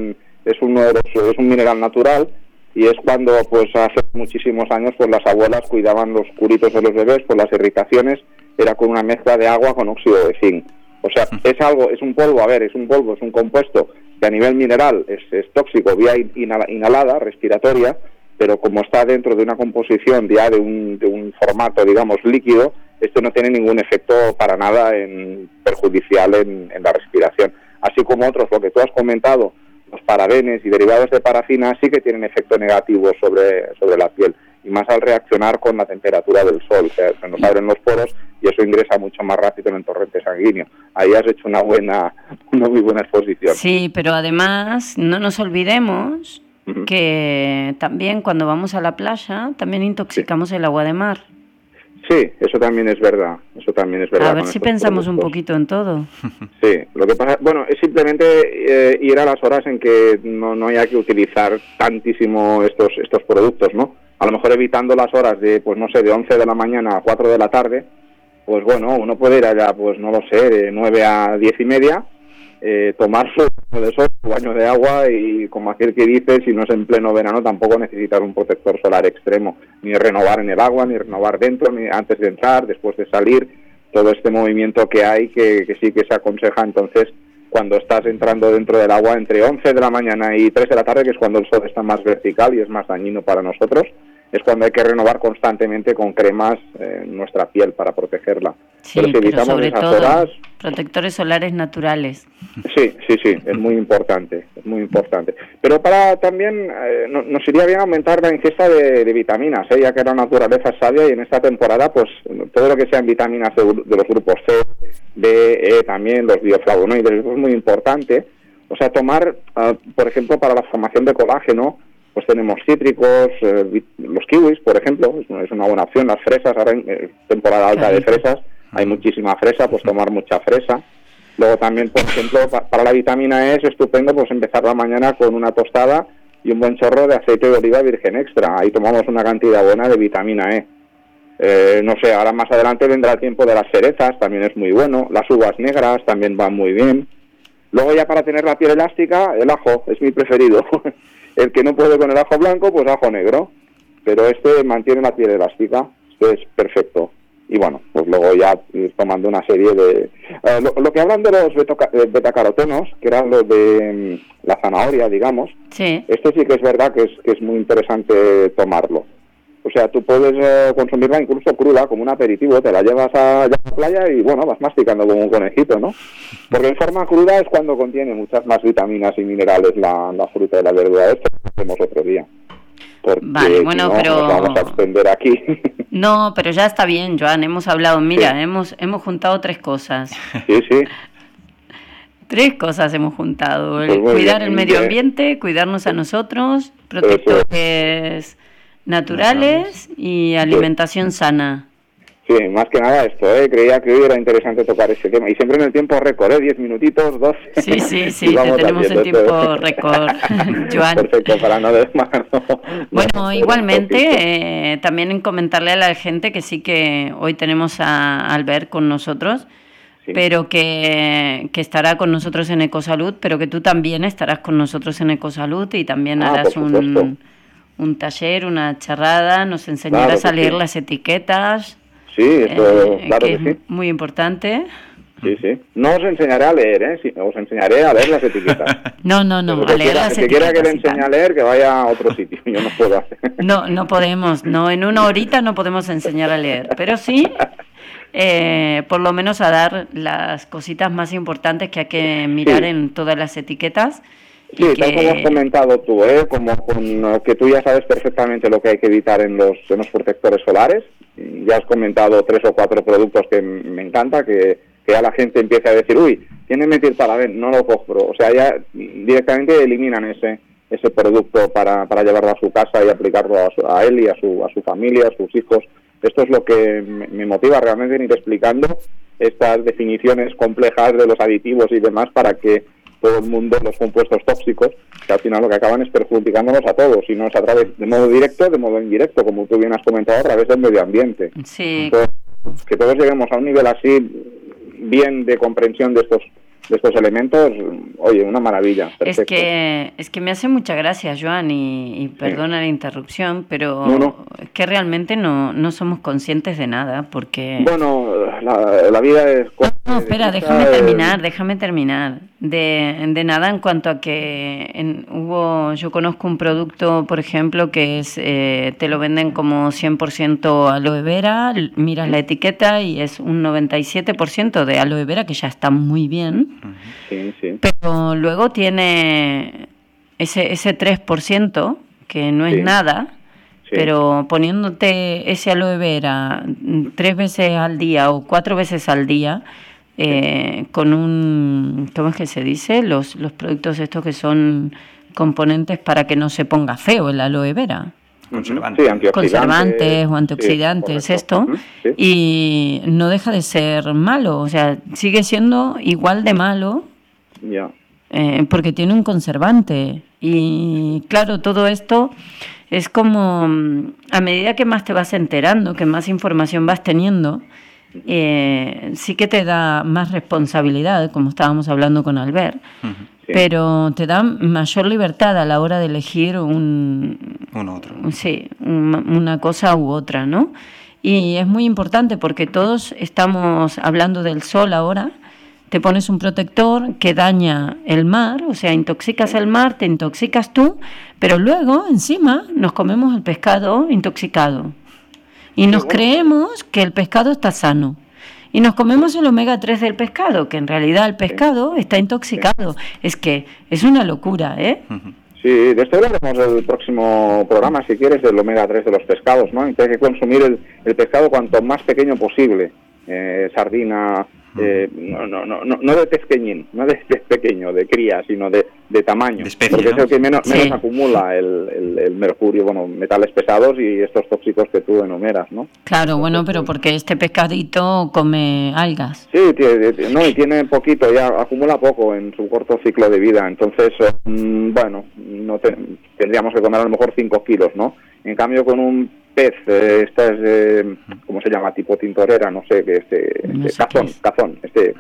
un mineral natural. Y es cuando, pues hace muchísimos años, pues las abuelas cuidaban los curitos de los bebés, pues las irritaciones era con una mezcla de agua con óxido de zinc. O sea, es un polvo, es un compuesto que a nivel mineral es tóxico vía inhalada, respiratoria, pero como está dentro de una composición ya de un formato, digamos, líquido, esto no tiene ningún efecto para nada perjudicial en la respiración. Así como otros, lo que tú has comentado, los parabenes y derivados de parafina sí que tienen efecto negativo sobre la piel, y más al reaccionar con la temperatura del sol, que se nos abren los poros y eso ingresa mucho más rápido en el torrente sanguíneo. Ahí has hecho una muy buena exposición. Sí, pero además no nos olvidemos que también cuando vamos a la playa también intoxicamos el agua de mar. Sí, eso también es verdad. A ver si pensamos un poquito en todo. Sí, lo que pasa, bueno, es simplemente ir a las horas en que no haya que utilizar tantísimo estos productos, ¿no? A lo mejor evitando las horas de, pues no sé, de 11 de la mañana a 4 de la tarde, pues bueno, uno puede ir allá, pues no lo sé, de 9 a 10 y media, tomar su baño de sol, su baño de agua, y como aquel que dice, si no es en pleno verano, tampoco necesitar un protector solar extremo, ni renovar en el agua, ni renovar dentro, ni antes de entrar, después de salir, todo este movimiento que hay que sí que se aconseja. Entonces, cuando estás entrando dentro del agua entre 11 de la mañana y 3 de la tarde, que es cuando el sol está más vertical y es más dañino para nosotros, es cuando hay que renovar constantemente con cremas nuestra piel para protegerla. Sí, pero sobre todo protectores solares naturales. Sí, es muy importante. Pero para también nos iría bien aumentar la ingesta de vitaminas, ya que la naturaleza es sabia, y en esta temporada pues todo lo que sean vitaminas de los grupos C, B, E, también los bioflavonoides, eso es muy importante. O sea, tomar, por ejemplo, para la formación de colágeno, pues tenemos cítricos, los kiwis, por ejemplo, es una buena opción. Las fresas, ahora en temporada alta de fresas, hay muchísima fresa, pues tomar mucha fresa. Luego también, por ejemplo, para la vitamina E es estupendo pues empezar la mañana con una tostada y un buen chorro de aceite de oliva virgen extra. Ahí tomamos una cantidad buena de vitamina E. No sé, ahora más adelante vendrá el tiempo de las cerezas, también es muy bueno. Las uvas negras también van muy bien. Luego ya para tener la piel elástica, el ajo es mi preferido. El que no puede con el ajo blanco, pues ajo negro. Pero este mantiene la piel elástica, esto es perfecto. Y bueno, pues luego ya ir tomando una serie de... lo que hablan de los betacarotenos, que eran los de la zanahoria, digamos, esto sí que es verdad que es muy interesante tomarlo. O sea, tú puedes consumirla incluso cruda, como un aperitivo, te la llevas a la playa y bueno, vas masticando como un conejito, ¿no? Porque en forma cruda es cuando contiene muchas más vitaminas y minerales la fruta y la verdura. Esto lo hacemos otro día. Vale, bueno, si no, pero nos vamos a extender aquí. No, pero ya está bien, Joan, hemos hablado, mira, hemos juntado 3 cosas. Sí. 3 cosas hemos juntado: cuidar el medio ambiente, cuidarnos a nosotros, protectores naturales y alimentación sana. Sí, más que nada esto, creía que hoy era interesante tocar ese tema. Y siempre en el tiempo récord, 10 minutitos, 12. Sí, te tenemos en tiempo récord, Joan. Perfecto, para no desmar. Bueno, igualmente, también comentarle a la gente que sí que hoy tenemos a Albert con nosotros, sí, pero que estará con nosotros en Ecosalud, pero que tú también estarás con nosotros en Ecosalud y también harás un taller, una charrada, nos enseñarás a leer las etiquetas. Sí, eso, claro que sí. Muy importante. Sí. No os enseñaré a leer, sí, os enseñaré a leer las etiquetas. No, a leer las etiquetas. El que quiera que le enseñe a leer, que vaya a otro sitio, yo no puedo hacer. No podemos, en una horita no podemos enseñar a leer, pero sí, por lo menos a dar las cositas más importantes que hay que mirar en todas las etiquetas. Sí, tal como has comentado tú, como con que tú ya sabes perfectamente lo que hay que evitar en los protectores solares. Ya has comentado 3 o 4 productos que me encanta, que ya la gente empieza a decir, uy, tiene metilparaben, no lo compro. O sea, ya directamente eliminan ese producto para llevarlo a su casa y aplicarlo a él y a su familia, a sus hijos. Esto es lo que me motiva realmente en ir explicando estas definiciones complejas de los aditivos y demás para que todo el mundo, los compuestos tóxicos, que al final lo que acaban es perjudicándonos a todos, y no es a través de modo directo, de modo indirecto, como tú bien has comentado, a través del medio ambiente. Sí. Entonces, que todos lleguemos a un nivel así bien de comprensión de estos elementos, oye, una maravilla. Perfecto. Es que me hace mucha gracia, Joan, y perdona la interrupción, pero es que realmente no somos conscientes de nada, porque... Bueno, la vida es... No, espera, déjame terminar. De nada en cuanto a que yo conozco un producto, por ejemplo, que es te lo venden como 100% aloe vera, miras la etiqueta y es un 97% de aloe vera, que ya está muy bien. Sí. Pero luego tiene ese 3%, que no es nada, pero poniéndote ese aloe vera 3 veces al día o 4 veces al día, con ¿cómo es que se dice? Los productos estos que son componentes para que no se ponga feo el aloe vera. Conservantes o antioxidantes, esto, y no deja de ser malo, o sea, sigue siendo igual de malo, porque tiene un conservante. Y claro, todo esto es como, a medida que más te vas enterando, que más información vas teniendo, sí que te da más responsabilidad, como estábamos hablando con Albert, pero te da mayor libertad a la hora de elegir una cosa u otra, ¿no? Y es muy importante porque todos estamos hablando del sol ahora. Te pones un protector que daña el mar, o sea, intoxicas el mar, te intoxicas tú, pero luego encima nos comemos el pescado intoxicado y nos creemos que el pescado está sano. Y nos comemos el omega 3 del pescado, que en realidad el pescado está intoxicado. Es que es una locura, ¿eh? Sí, de esto hablaremos el próximo programa, si quieres, del omega 3 de los pescados, ¿no? Entonces hay que consumir el pescado cuanto más pequeño posible. Sardina, no de pesqueñín, no de pez pequeño, de cría, sino de tamaño, de especie, porque es el que menos acumula el mercurio, metales pesados y estos tóxicos que tú enumeras, ¿no? Claro, pero porque este pescadito come algas. Sí, y tiene poquito, ya acumula poco en su corto ciclo de vida, entonces, tendríamos que comer a lo mejor 5 kilos, ¿no? En cambio, con un pez, ¿cómo se llama? Tipo tintorera, no sé, cazón,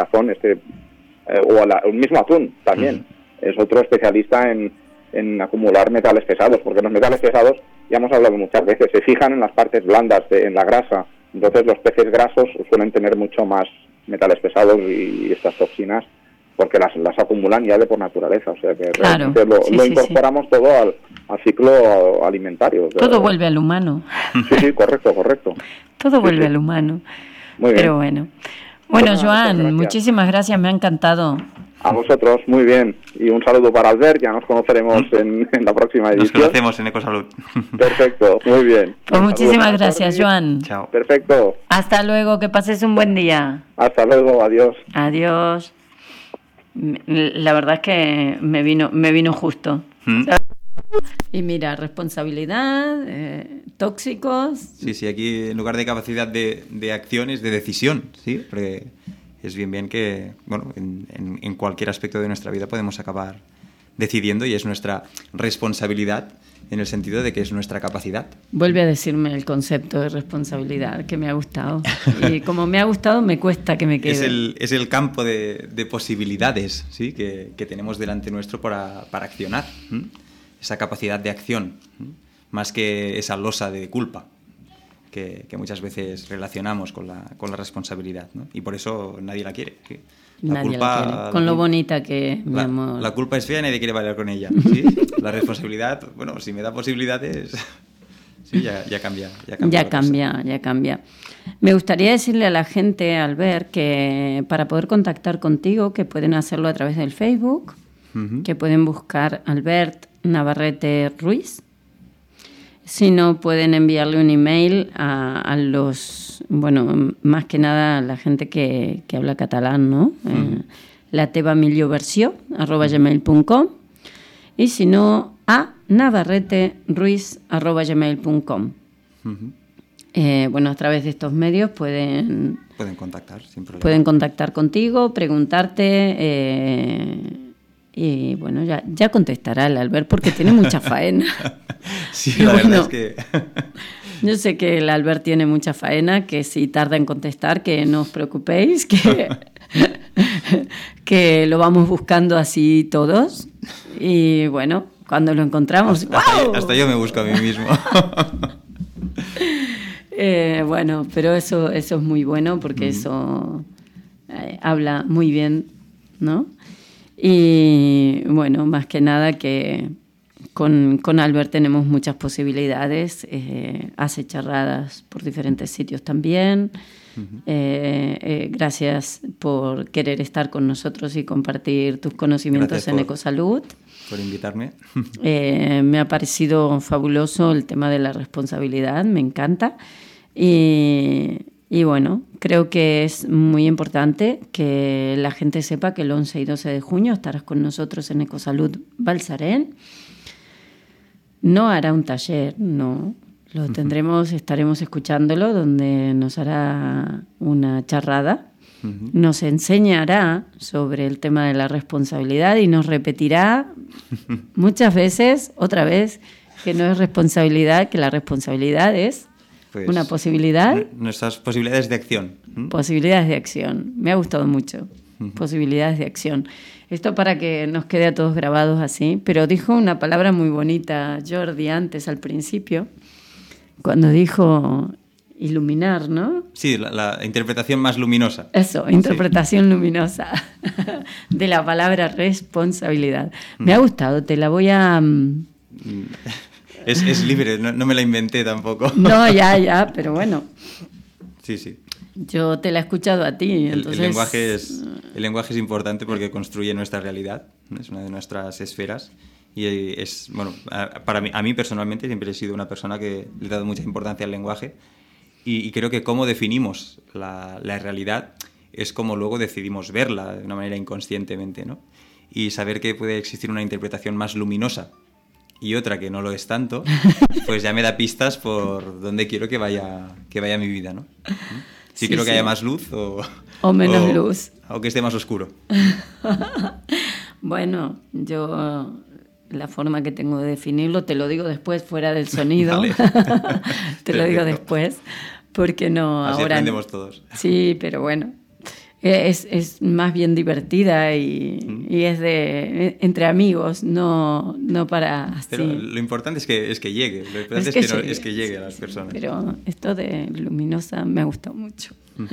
o el mismo atún también. Es otro especialista en acumular metales pesados, porque los metales pesados, ya hemos hablado muchas veces, se fijan en las partes blandas, en la grasa. Entonces los peces grasos suelen tener mucho más metales pesados y estas toxinas, porque las acumulan ya de por naturaleza, o sea que realmente lo incorporamos todo al ciclo alimentario. Todo vuelve al humano. Sí, correcto. Todo vuelve al humano. Muy bien. Pero bueno, Joan, muchísimas gracias, me ha encantado. A vosotros, muy bien. Y un saludo para Albert, ya nos conoceremos en la próxima edición. Nos conocemos en Ecosalud. Perfecto, muy bien. Pues muchísimas gracias, Joan. Chao. Perfecto. Hasta luego, que pases un buen día. Hasta luego, adiós. Adiós. La verdad es que me vino justo. Y mira, responsabilidad, tóxicos. Sí, aquí en lugar de capacidad de acción es de decisión, ¿sí? Porque es bien que, bueno, en cualquier aspecto de nuestra vida podemos acabar decidiendo y es nuestra responsabilidad en el sentido de que es nuestra capacidad. Vuelve a decirme el concepto de responsabilidad, que me ha gustado. Y como me ha gustado, me cuesta que me quede. Es el campo de posibilidades, ¿sí? que tenemos delante nuestro para accionar. Esa capacidad de acción, más que esa losa de culpa que muchas veces relacionamos con la responsabilidad, ¿no? Y por eso nadie la quiere. Nadie la quiere. Con lo bonita que, mi amor. La culpa es fea y nadie quiere bailar con ella, ¿sí? La responsabilidad, bueno, si me da posibilidades, sí, ya cambia. Ya cambia. Me gustaría decirle a la gente, Albert, que para poder contactar contigo, que pueden hacerlo a través del Facebook, que pueden buscar Albert Navarrete Ruiz. Si no, pueden enviarle un email a los, bueno, más que nada a la gente que habla catalán, ¿no? La teva millor versió, @gmail.com, y si no, a navarreteruiz@gmail.com. Bueno, a través de estos medios pueden contactar, sin problema. Pueden contactar contigo, preguntarte, y bueno, ya contestará el Albert porque tiene mucha faena. Sí, la verdad es que... Yo sé que el Albert tiene mucha faena, que si tarda en contestar, que no os preocupéis, que lo vamos buscando así todos. Y bueno, cuando lo encontramos... Hasta yo me busco a mí mismo. Bueno, pero eso es muy bueno porque eso habla muy bien, ¿no? Y bueno, más que nada que con Albert tenemos muchas posibilidades, hace charradas por diferentes sitios también. Gracias por querer estar con nosotros y compartir tus conocimientos en Ecosalud. Por invitarme. Me ha parecido fabuloso el tema de la responsabilidad, me encanta. Y bueno, creo que es muy importante que la gente sepa que el 11 y 12 de junio estarás con nosotros en Ecosalud Balsarén. No hará un taller, no. Lo tendremos, estaremos escuchándolo, donde nos hará una charrada. Nos enseñará sobre el tema de la responsabilidad y nos repetirá muchas veces, otra vez, que no es responsabilidad, que la responsabilidad es una posibilidad. Nuestras posibilidades de acción. Posibilidades de acción. Me ha gustado mucho. Posibilidades de acción. Esto para que nos quede a todos grabados así. Pero dijo una palabra muy bonita Jordi antes, al principio, cuando dijo iluminar, ¿no? Sí, la interpretación más luminosa. Eso, interpretación luminosa de la palabra responsabilidad. Me ha gustado, te la voy a... Es libre, no me la inventé tampoco. No, ya, pero bueno. Sí. Yo te la he escuchado a ti. Entonces... El lenguaje es importante porque construye nuestra realidad, es una de nuestras esferas. Y es, bueno, a mí personalmente siempre he sido una persona que le he dado mucha importancia al lenguaje. Y creo que cómo definimos la realidad es como luego decidimos verla de una manera inconscientemente, ¿no? Y saber que puede existir una interpretación más luminosa y otra que no lo es tanto, pues ya me da pistas por dónde quiero que vaya mi vida, ¿no? Si quiero que haya más luz o menos luz. O que esté más oscuro. Bueno, yo... La forma que tengo de definirlo, te lo digo después, fuera del sonido. Vale. Te lo digo después, porque no así ahora... aprendemos todos. Sí, pero bueno, es más bien divertida y es de entre amigos, no para así. Pero lo importante es que llegue, lo importante es que llegue a las personas. Pero esto de luminosa me ha gustado mucho.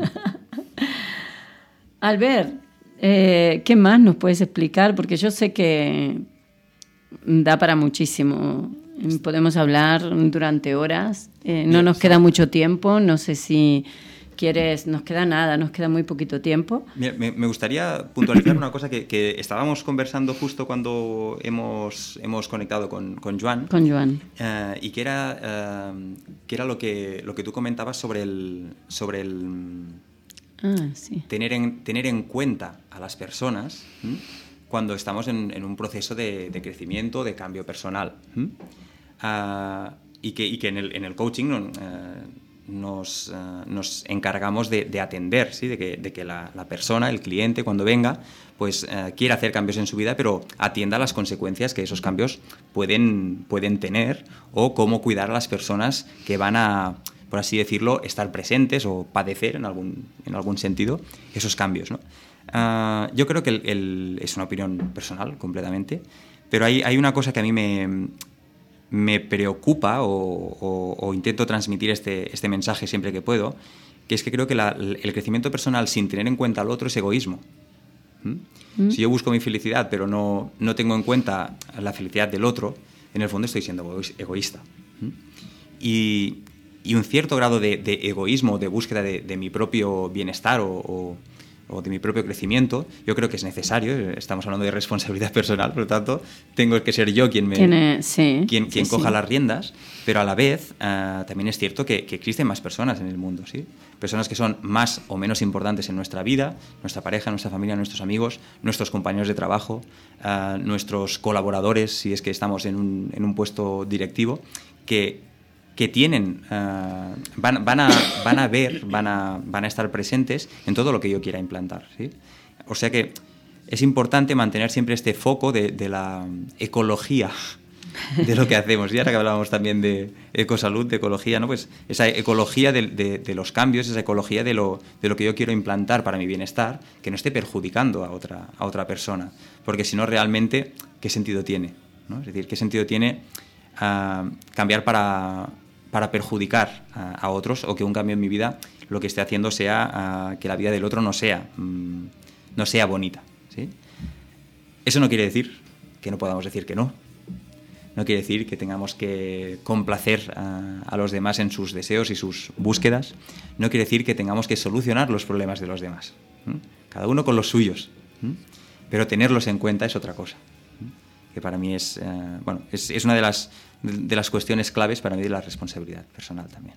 Albert, ¿qué más nos puedes explicar? Porque yo sé que da para muchísimo. Podemos hablar durante horas. No nos queda mucho tiempo. No sé si quieres... Nos queda muy poquito tiempo. Mira, me gustaría puntualizar una cosa que estábamos conversando justo cuando hemos conectado con Joan. Con Joan. Y que era lo que tú comentabas sobre el sí. tener en cuenta a las personas cuando estamos en un proceso de crecimiento, de cambio personal. que en el coaching nos encargamos de atender, ¿sí? de que la persona, el cliente, cuando venga, pues quiera hacer cambios en su vida, pero atienda las consecuencias que esos cambios pueden tener, o cómo cuidar a las personas que van a, por así decirlo, estar presentes o padecer en algún sentido esos cambios, ¿no? Yo creo que es una opinión personal completamente, pero hay una cosa que a mí me preocupa o intento transmitir este mensaje siempre que puedo, que es que creo que el crecimiento personal sin tener en cuenta al otro es egoísmo. Si yo busco mi felicidad pero no tengo en cuenta la felicidad del otro, en el fondo estoy siendo egoísta. Y un cierto grado de egoísmo, de búsqueda de mi propio bienestar o de mi propio crecimiento, yo creo que es necesario. Estamos hablando de responsabilidad personal, por lo tanto, tengo que ser yo quien coja las riendas, pero a la vez también es cierto que existen más personas en el mundo, ¿sí? Personas que son más o menos importantes en nuestra vida, nuestra pareja, nuestra familia, nuestros amigos, nuestros compañeros de trabajo, nuestros colaboradores, si es que estamos en un puesto directivo, que tienen, van a estar presentes en todo lo que yo quiera implantar, ¿sí? O sea que es importante mantener siempre este foco de la ecología de lo que hacemos. Y ahora que hablábamos también de ecosalud, de ecología, ¿no? Pues esa ecología de los cambios, esa ecología de lo que yo quiero implantar para mi bienestar, que no esté perjudicando a otra persona. Porque si no, realmente, ¿qué sentido tiene, ¿no? Es decir, ¿qué sentido tiene cambiar para perjudicar a otros, o que un cambio en mi vida lo que esté haciendo sea que la vida del otro no sea bonita, ¿sí? Eso no quiere decir que no podamos decir que no. No quiere decir que tengamos que complacer a los demás en sus deseos y sus búsquedas. No quiere decir que tengamos que solucionar los problemas de los demás. Cada uno con los suyos. Pero tenerlos en cuenta es otra cosa. Que para mí es una de las cuestiones claves para mí de la responsabilidad personal también.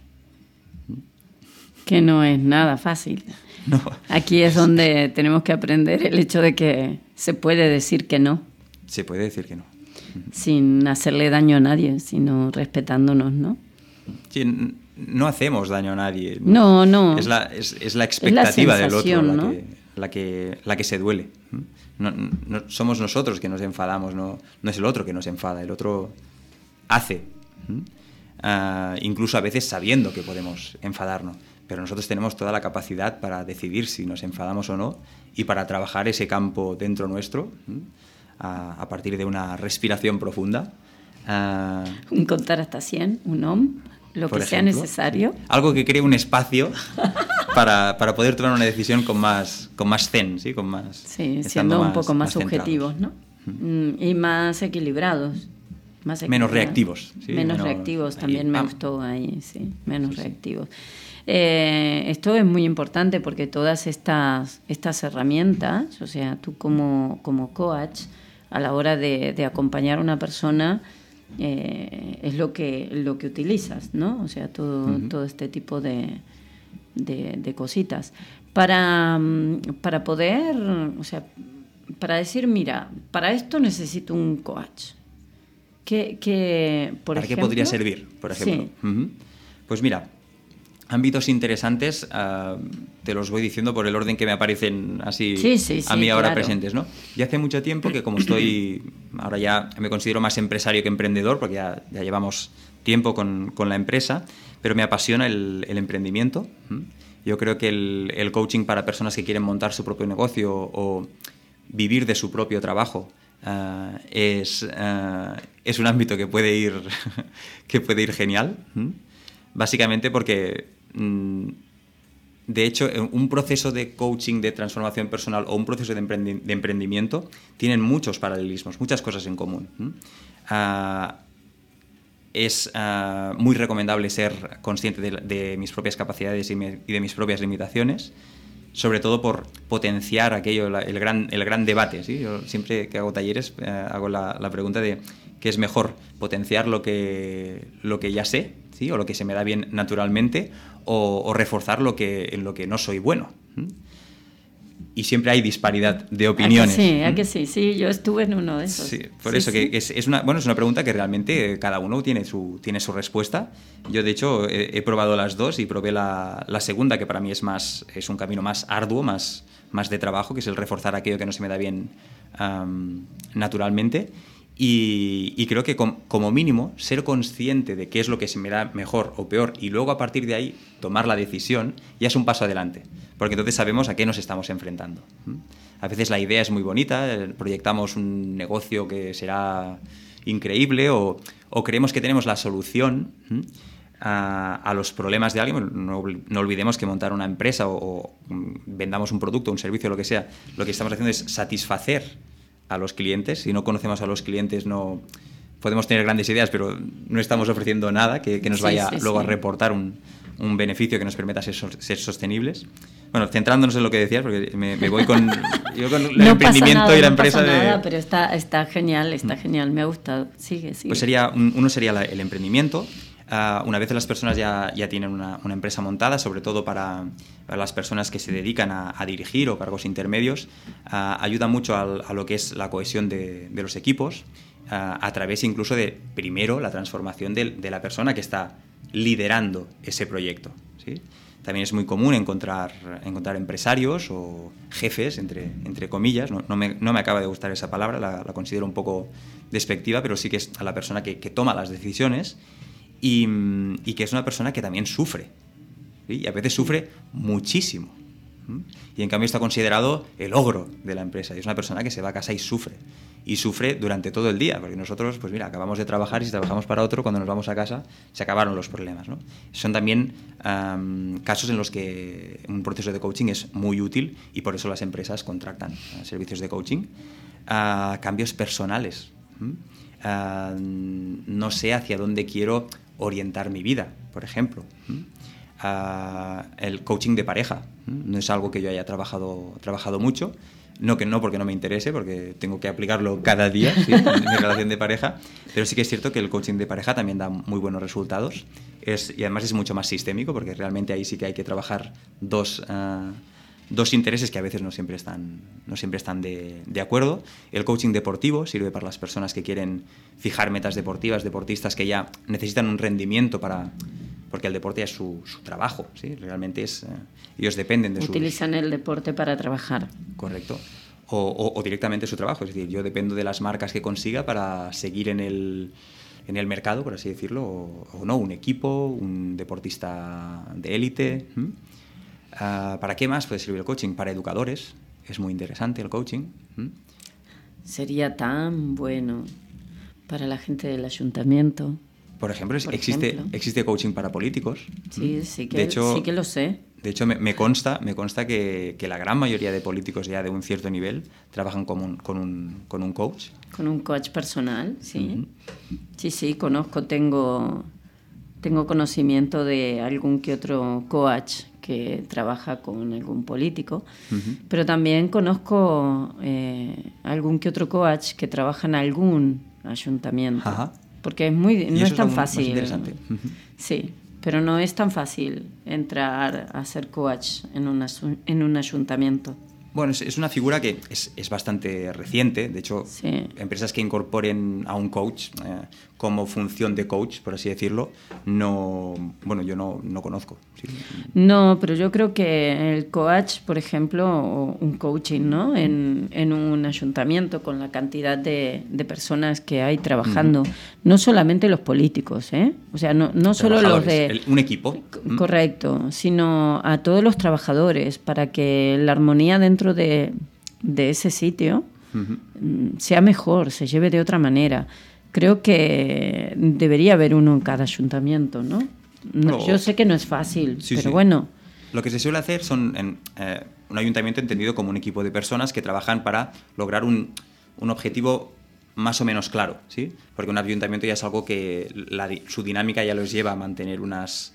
Que no es nada fácil. No. Aquí es donde tenemos que aprender el hecho de que se puede decir que no. Se puede decir que no. Sin hacerle daño a nadie, sino respetándonos, ¿no? Sí, no hacemos daño a nadie. No. Es la expectativa del otro, ¿no? la que se duele. No somos nosotros que nos enfadamos, no es el otro que nos enfada. El otro hace, incluso a veces sabiendo que podemos enfadarnos, pero nosotros tenemos toda la capacidad para decidir si nos enfadamos o no, y para trabajar ese campo dentro nuestro a partir de una respiración profunda. Un contar hasta 100, un OM, lo que sea necesario. Algo que cree un espacio para poder tomar una decisión con más zen, ¿sí? Siendo un poco más objetivos, ¿no? Y más equilibrados. Menos reactivos. ¿Sí? Menos reactivos, también me gustó ahí, sí. Menos reactivos. Esto es muy importante porque todas estas herramientas, o sea, tú como coach, a la hora de acompañar a una persona, es lo que utilizas, ¿no? O sea, todo este tipo de cositas. Para poder, o sea, para decir, mira, para esto necesito un coach. ¿Para qué podría servir, por ejemplo? Sí. Pues mira, ámbitos interesantes, te los voy diciendo por el orden que me aparecen así a mí ahora presentes, ¿no? Ya hace mucho tiempo que, como ahora ya me considero más empresario que emprendedor, porque ya llevamos tiempo con la empresa, pero me apasiona el emprendimiento. Yo creo que el coaching para personas que quieren montar su propio negocio o vivir de su propio trabajo es un ámbito que puede ir genial, básicamente porque, de hecho, un proceso de coaching, de transformación personal o un proceso de emprendimiento tienen muchos paralelismos, muchas cosas en común. Es muy recomendable ser consciente de mis propias capacidades y de mis propias limitaciones, sobre todo por potenciar aquello, el gran debate, ¿sí? Yo siempre que hago talleres hago la pregunta de ¿qué es mejor? ¿Potenciar lo que ya sé, ¿sí? O lo que se me da bien naturalmente, o reforzar en lo que no soy bueno? y siempre hay disparidad de opiniones. ¿A que sí, yo estuve en uno de esos. Sí, por eso que es una pregunta que realmente cada uno tiene su respuesta. Yo, de hecho, he probado las dos y probé la segunda, que para mí es un camino más arduo, más de trabajo, que es el reforzar aquello que no se me da bien naturalmente. Y creo que como mínimo ser consciente de qué es lo que se me da mejor o peor y luego a partir de ahí tomar la decisión ya es un paso adelante, porque entonces sabemos a qué nos estamos enfrentando. A veces la idea es muy bonita, proyectamos un negocio que será increíble o creemos que tenemos la solución a los problemas de alguien. No olvidemos que montar una empresa o vendamos un producto, un servicio, lo que sea, lo que estamos haciendo es satisfacer a los clientes. Si no conocemos a los clientes, no podemos tener grandes ideas, pero no estamos ofreciendo nada que nos vaya luego a reportar un beneficio que nos permita ser sostenibles. Bueno, centrándonos en lo que decías, porque me voy con el emprendimiento y la empresa. No pasa nada, pero está genial, me ha gustado. Sigue. Pues uno sería el emprendimiento. Una vez las personas ya tienen una empresa montada, sobre todo para las personas que se dedican a dirigir o cargos intermedios, ayuda mucho a lo que es la cohesión de los equipos, a través incluso de, primero, la transformación de la persona que está liderando ese proyecto, ¿sí? También es muy común encontrar empresarios o jefes, entre comillas. No me acaba de gustar esa palabra, la considero un poco despectiva, pero sí que es a la persona que toma las decisiones y que es una persona que también sufre, ¿sí? Y a veces sufre muchísimo. Y en cambio está considerado el ogro de la empresa. Y es una persona que se va a casa y sufre durante todo el día, porque nosotros, pues mira, acabamos de trabajar y si trabajamos para otro, cuando nos vamos a casa se acabaron los problemas, ¿no? Son también casos en los que un proceso de coaching es muy útil y por eso las empresas contratan servicios de coaching. Cambios personales. No sé hacia dónde quiero orientar mi vida, por ejemplo. El coaching de pareja no es algo que yo haya trabajado mucho. No porque no me interese, porque tengo que aplicarlo cada día, ¿sí? En mi relación de pareja, pero sí que es cierto que el coaching de pareja también da muy buenos resultados y además es mucho más sistémico, porque realmente ahí sí que hay que trabajar dos intereses que a veces no siempre están de acuerdo. El coaching deportivo sirve para las personas que quieren fijar metas deportivas, deportistas que ya necesitan un rendimiento porque el deporte es su trabajo, ¿sí? Realmente ellos dependen de Utilizan el deporte para trabajar. Correcto. O directamente su trabajo. Es decir, yo dependo de las marcas que consiga para seguir en el mercado, por así decirlo, o no, un equipo, un deportista de élite. ¿Para qué más puede servir el coaching? Para educadores. Es muy interesante el coaching. Sería tan bueno para la gente del ayuntamiento. Por ejemplo, existe coaching para políticos. Sí que lo sé. De hecho, me consta que la gran mayoría de políticos ya de un cierto nivel trabajan con un coach. Con un coach personal, sí. Uh-huh. Sí, conozco, tengo conocimiento de algún que otro coach que trabaja con algún político, uh-huh. Pero también conozco algún que otro coach que trabaja en algún ayuntamiento. Ajá. Porque no es tan fácil. Más interesante. Uh-huh. Sí, pero no es tan fácil entrar a ser coach en un ayuntamiento. Bueno, es una figura que es bastante reciente. De hecho, sí. Empresas que incorporen a un coach como función de coach, por así decirlo, yo no conozco. ¿Sí? No, pero yo creo que el coach, por ejemplo, o un coaching, ¿no? En un ayuntamiento con la cantidad de personas que hay trabajando, uh-huh. No solamente los políticos, o sea, no solo los de... un equipo. Correcto, sino a todos los trabajadores, para que la armonía dentro de ese sitio uh-huh. Sea mejor, se lleve de otra manera. Creo que debería haber uno en cada ayuntamiento, ¿no? Yo sé que no es fácil, pero sí. Bueno. Lo que se suele hacer son un ayuntamiento entendido como un equipo de personas que trabajan para lograr un objetivo más o menos claro, ¿sí? Porque un ayuntamiento ya es algo que su dinámica ya los lleva a mantener unas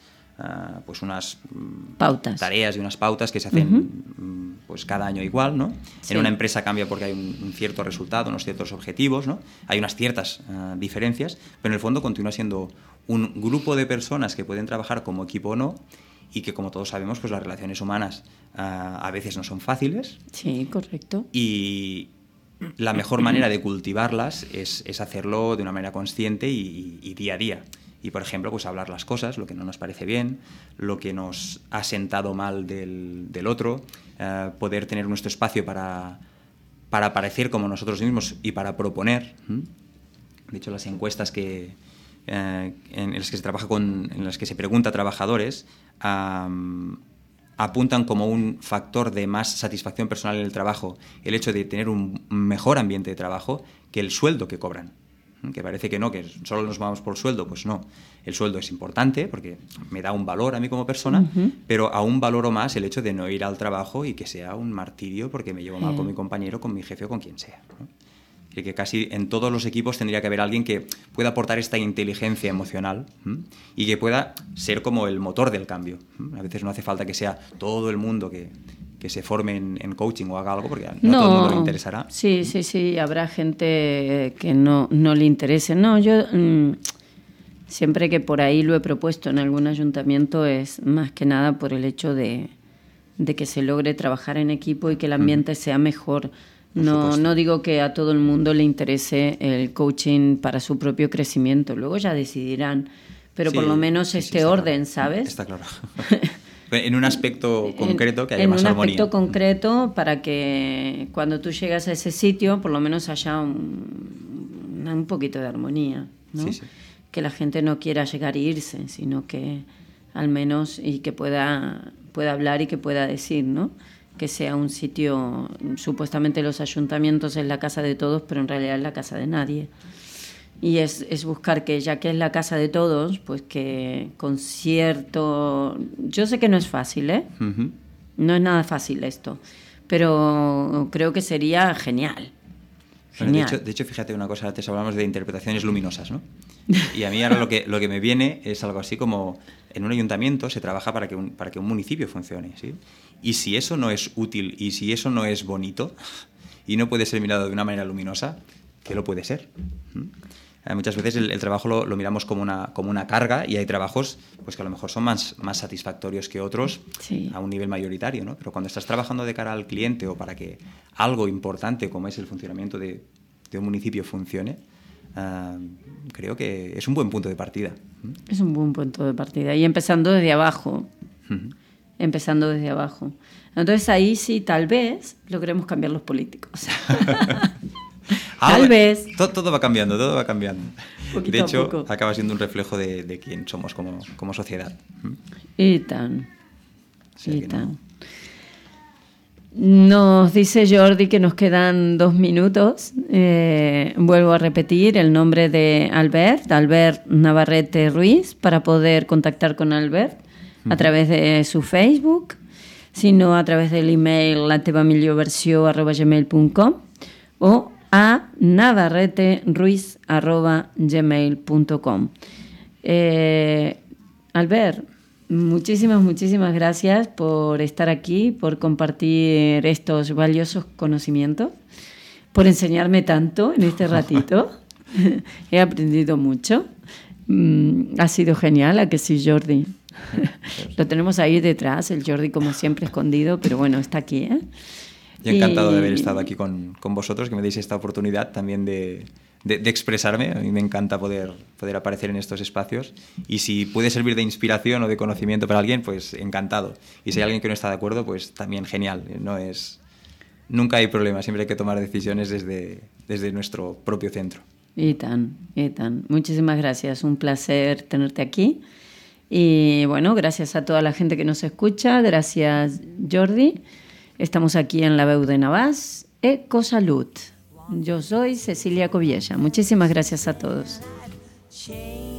pautas. Tareas y unas pautas que se hacen uh-huh. Pues cada año igual, ¿no? Sí. En una empresa cambia porque hay un cierto resultado, unos ciertos objetivos, ¿no? Hay unas ciertas diferencias, pero en el fondo continúa siendo un grupo de personas que pueden trabajar como equipo o no, y que, como todos sabemos, pues las relaciones humanas a veces no son fáciles. Sí, correcto. Y la mejor manera de cultivarlas es hacerlo de una manera consciente y día a día. Y, por ejemplo, pues hablar las cosas, lo que no nos parece bien, lo que nos ha sentado mal del otro, poder tener nuestro espacio para parecer como nosotros mismos y para proponer. De hecho, las encuestas en las que se trabaja en las que se pregunta a trabajadores apuntan como un factor de más satisfacción personal en el trabajo el hecho de tener un mejor ambiente de trabajo que el sueldo que cobran. Que parece que no, que solo nos vamos por sueldo. Pues no, el sueldo es importante porque me da un valor a mí como persona, pero aún valoro más el hecho de no ir al trabajo y que sea un martirio porque me llevo mal con mi compañero, con mi jefe o con quien sea, ¿no? Y que casi en todos los equipos tendría que haber alguien que pueda aportar esta inteligencia emocional y que pueda ser como el motor del cambio. A veces no hace falta que sea todo el mundo que se forme en coaching o haga algo, porque no todo el mundo le interesará. Sí, habrá gente que no le interese. No, yo siempre que por ahí lo he propuesto en algún ayuntamiento es más que nada por el hecho de que se logre trabajar en equipo y que el ambiente sea mejor. No digo que a todo el mundo le interese el coaching para su propio crecimiento, luego ya decidirán, pero por lo menos orden, claro. ¿Sabes? Está claro. En un aspecto concreto que haya más armonía. En un aspecto concreto para que cuando tú llegas a ese sitio por lo menos haya un poquito de armonía, ¿no? Sí. Que la gente no quiera llegar e irse, sino que al menos y que pueda hablar y que pueda decir, ¿no? Que sea un sitio, supuestamente los ayuntamientos es la casa de todos, pero en realidad es la casa de nadie. Y es buscar que, ya que es la casa de todos, pues que con cierto... Yo sé que no es fácil, ¿eh? Uh-huh. No es nada fácil esto, pero creo que sería genial. Bueno, de hecho, fíjate una cosa, antes hablamos de interpretaciones luminosas, ¿no? Y a mí ahora lo que me viene es algo así como, en un ayuntamiento se trabaja para que un municipio funcione, ¿sí? Y si eso no es útil y si eso no es bonito y no puede ser mirado de una manera luminosa, ¿qué lo puede ser? Muchas veces el trabajo lo miramos como una carga y hay trabajos pues que a lo mejor son más satisfactorios que otros, sí, a un nivel mayoritario, ¿no? Pero cuando estás trabajando de cara al cliente o para que algo importante como es el funcionamiento de un municipio funcione, creo que es un buen punto de partida. Es un buen punto de partida y empezando desde abajo. Uh-huh. Empezando desde abajo. Entonces ahí sí, tal vez logremos cambiar los políticos. Tal vez. Todo va cambiando, todo va cambiando. Poquito de hecho, poco. Acaba siendo un reflejo de quién somos como sociedad. Y tan. Nos dice Jordi que nos quedan 2 minutos. Vuelvo a repetir el nombre de Albert Navarrete Ruiz, para poder contactar con Albert a través de su Facebook, sino a través del email latevamillorversió@gmail.com o a navarreteruiz@gmail.com. Albert, muchísimas gracias por estar aquí, por compartir estos valiosos conocimientos, por enseñarme tanto en este ratito. He aprendido mucho. Ha sido genial, ¿a que sí, Jordi? Lo tenemos ahí detrás, el Jordi como siempre escondido, pero bueno, está aquí, ¿eh? Yo encantado de haber estado aquí con vosotros, que me deis esta oportunidad también de expresarme. A mí me encanta poder aparecer en estos espacios, y si puede servir de inspiración o de conocimiento para alguien, pues encantado. Y si hay alguien que no está de acuerdo, pues también genial. Nunca hay problema, siempre hay que tomar decisiones desde nuestro propio centro. Y tan. Muchísimas gracias, un placer tenerte aquí. Y bueno, gracias a toda la gente que nos escucha. Gracias, Jordi. Estamos aquí en La Veu de Navàs, Ecosalut. Yo soy Cecilia Cobiella. Muchísimas gracias a todos.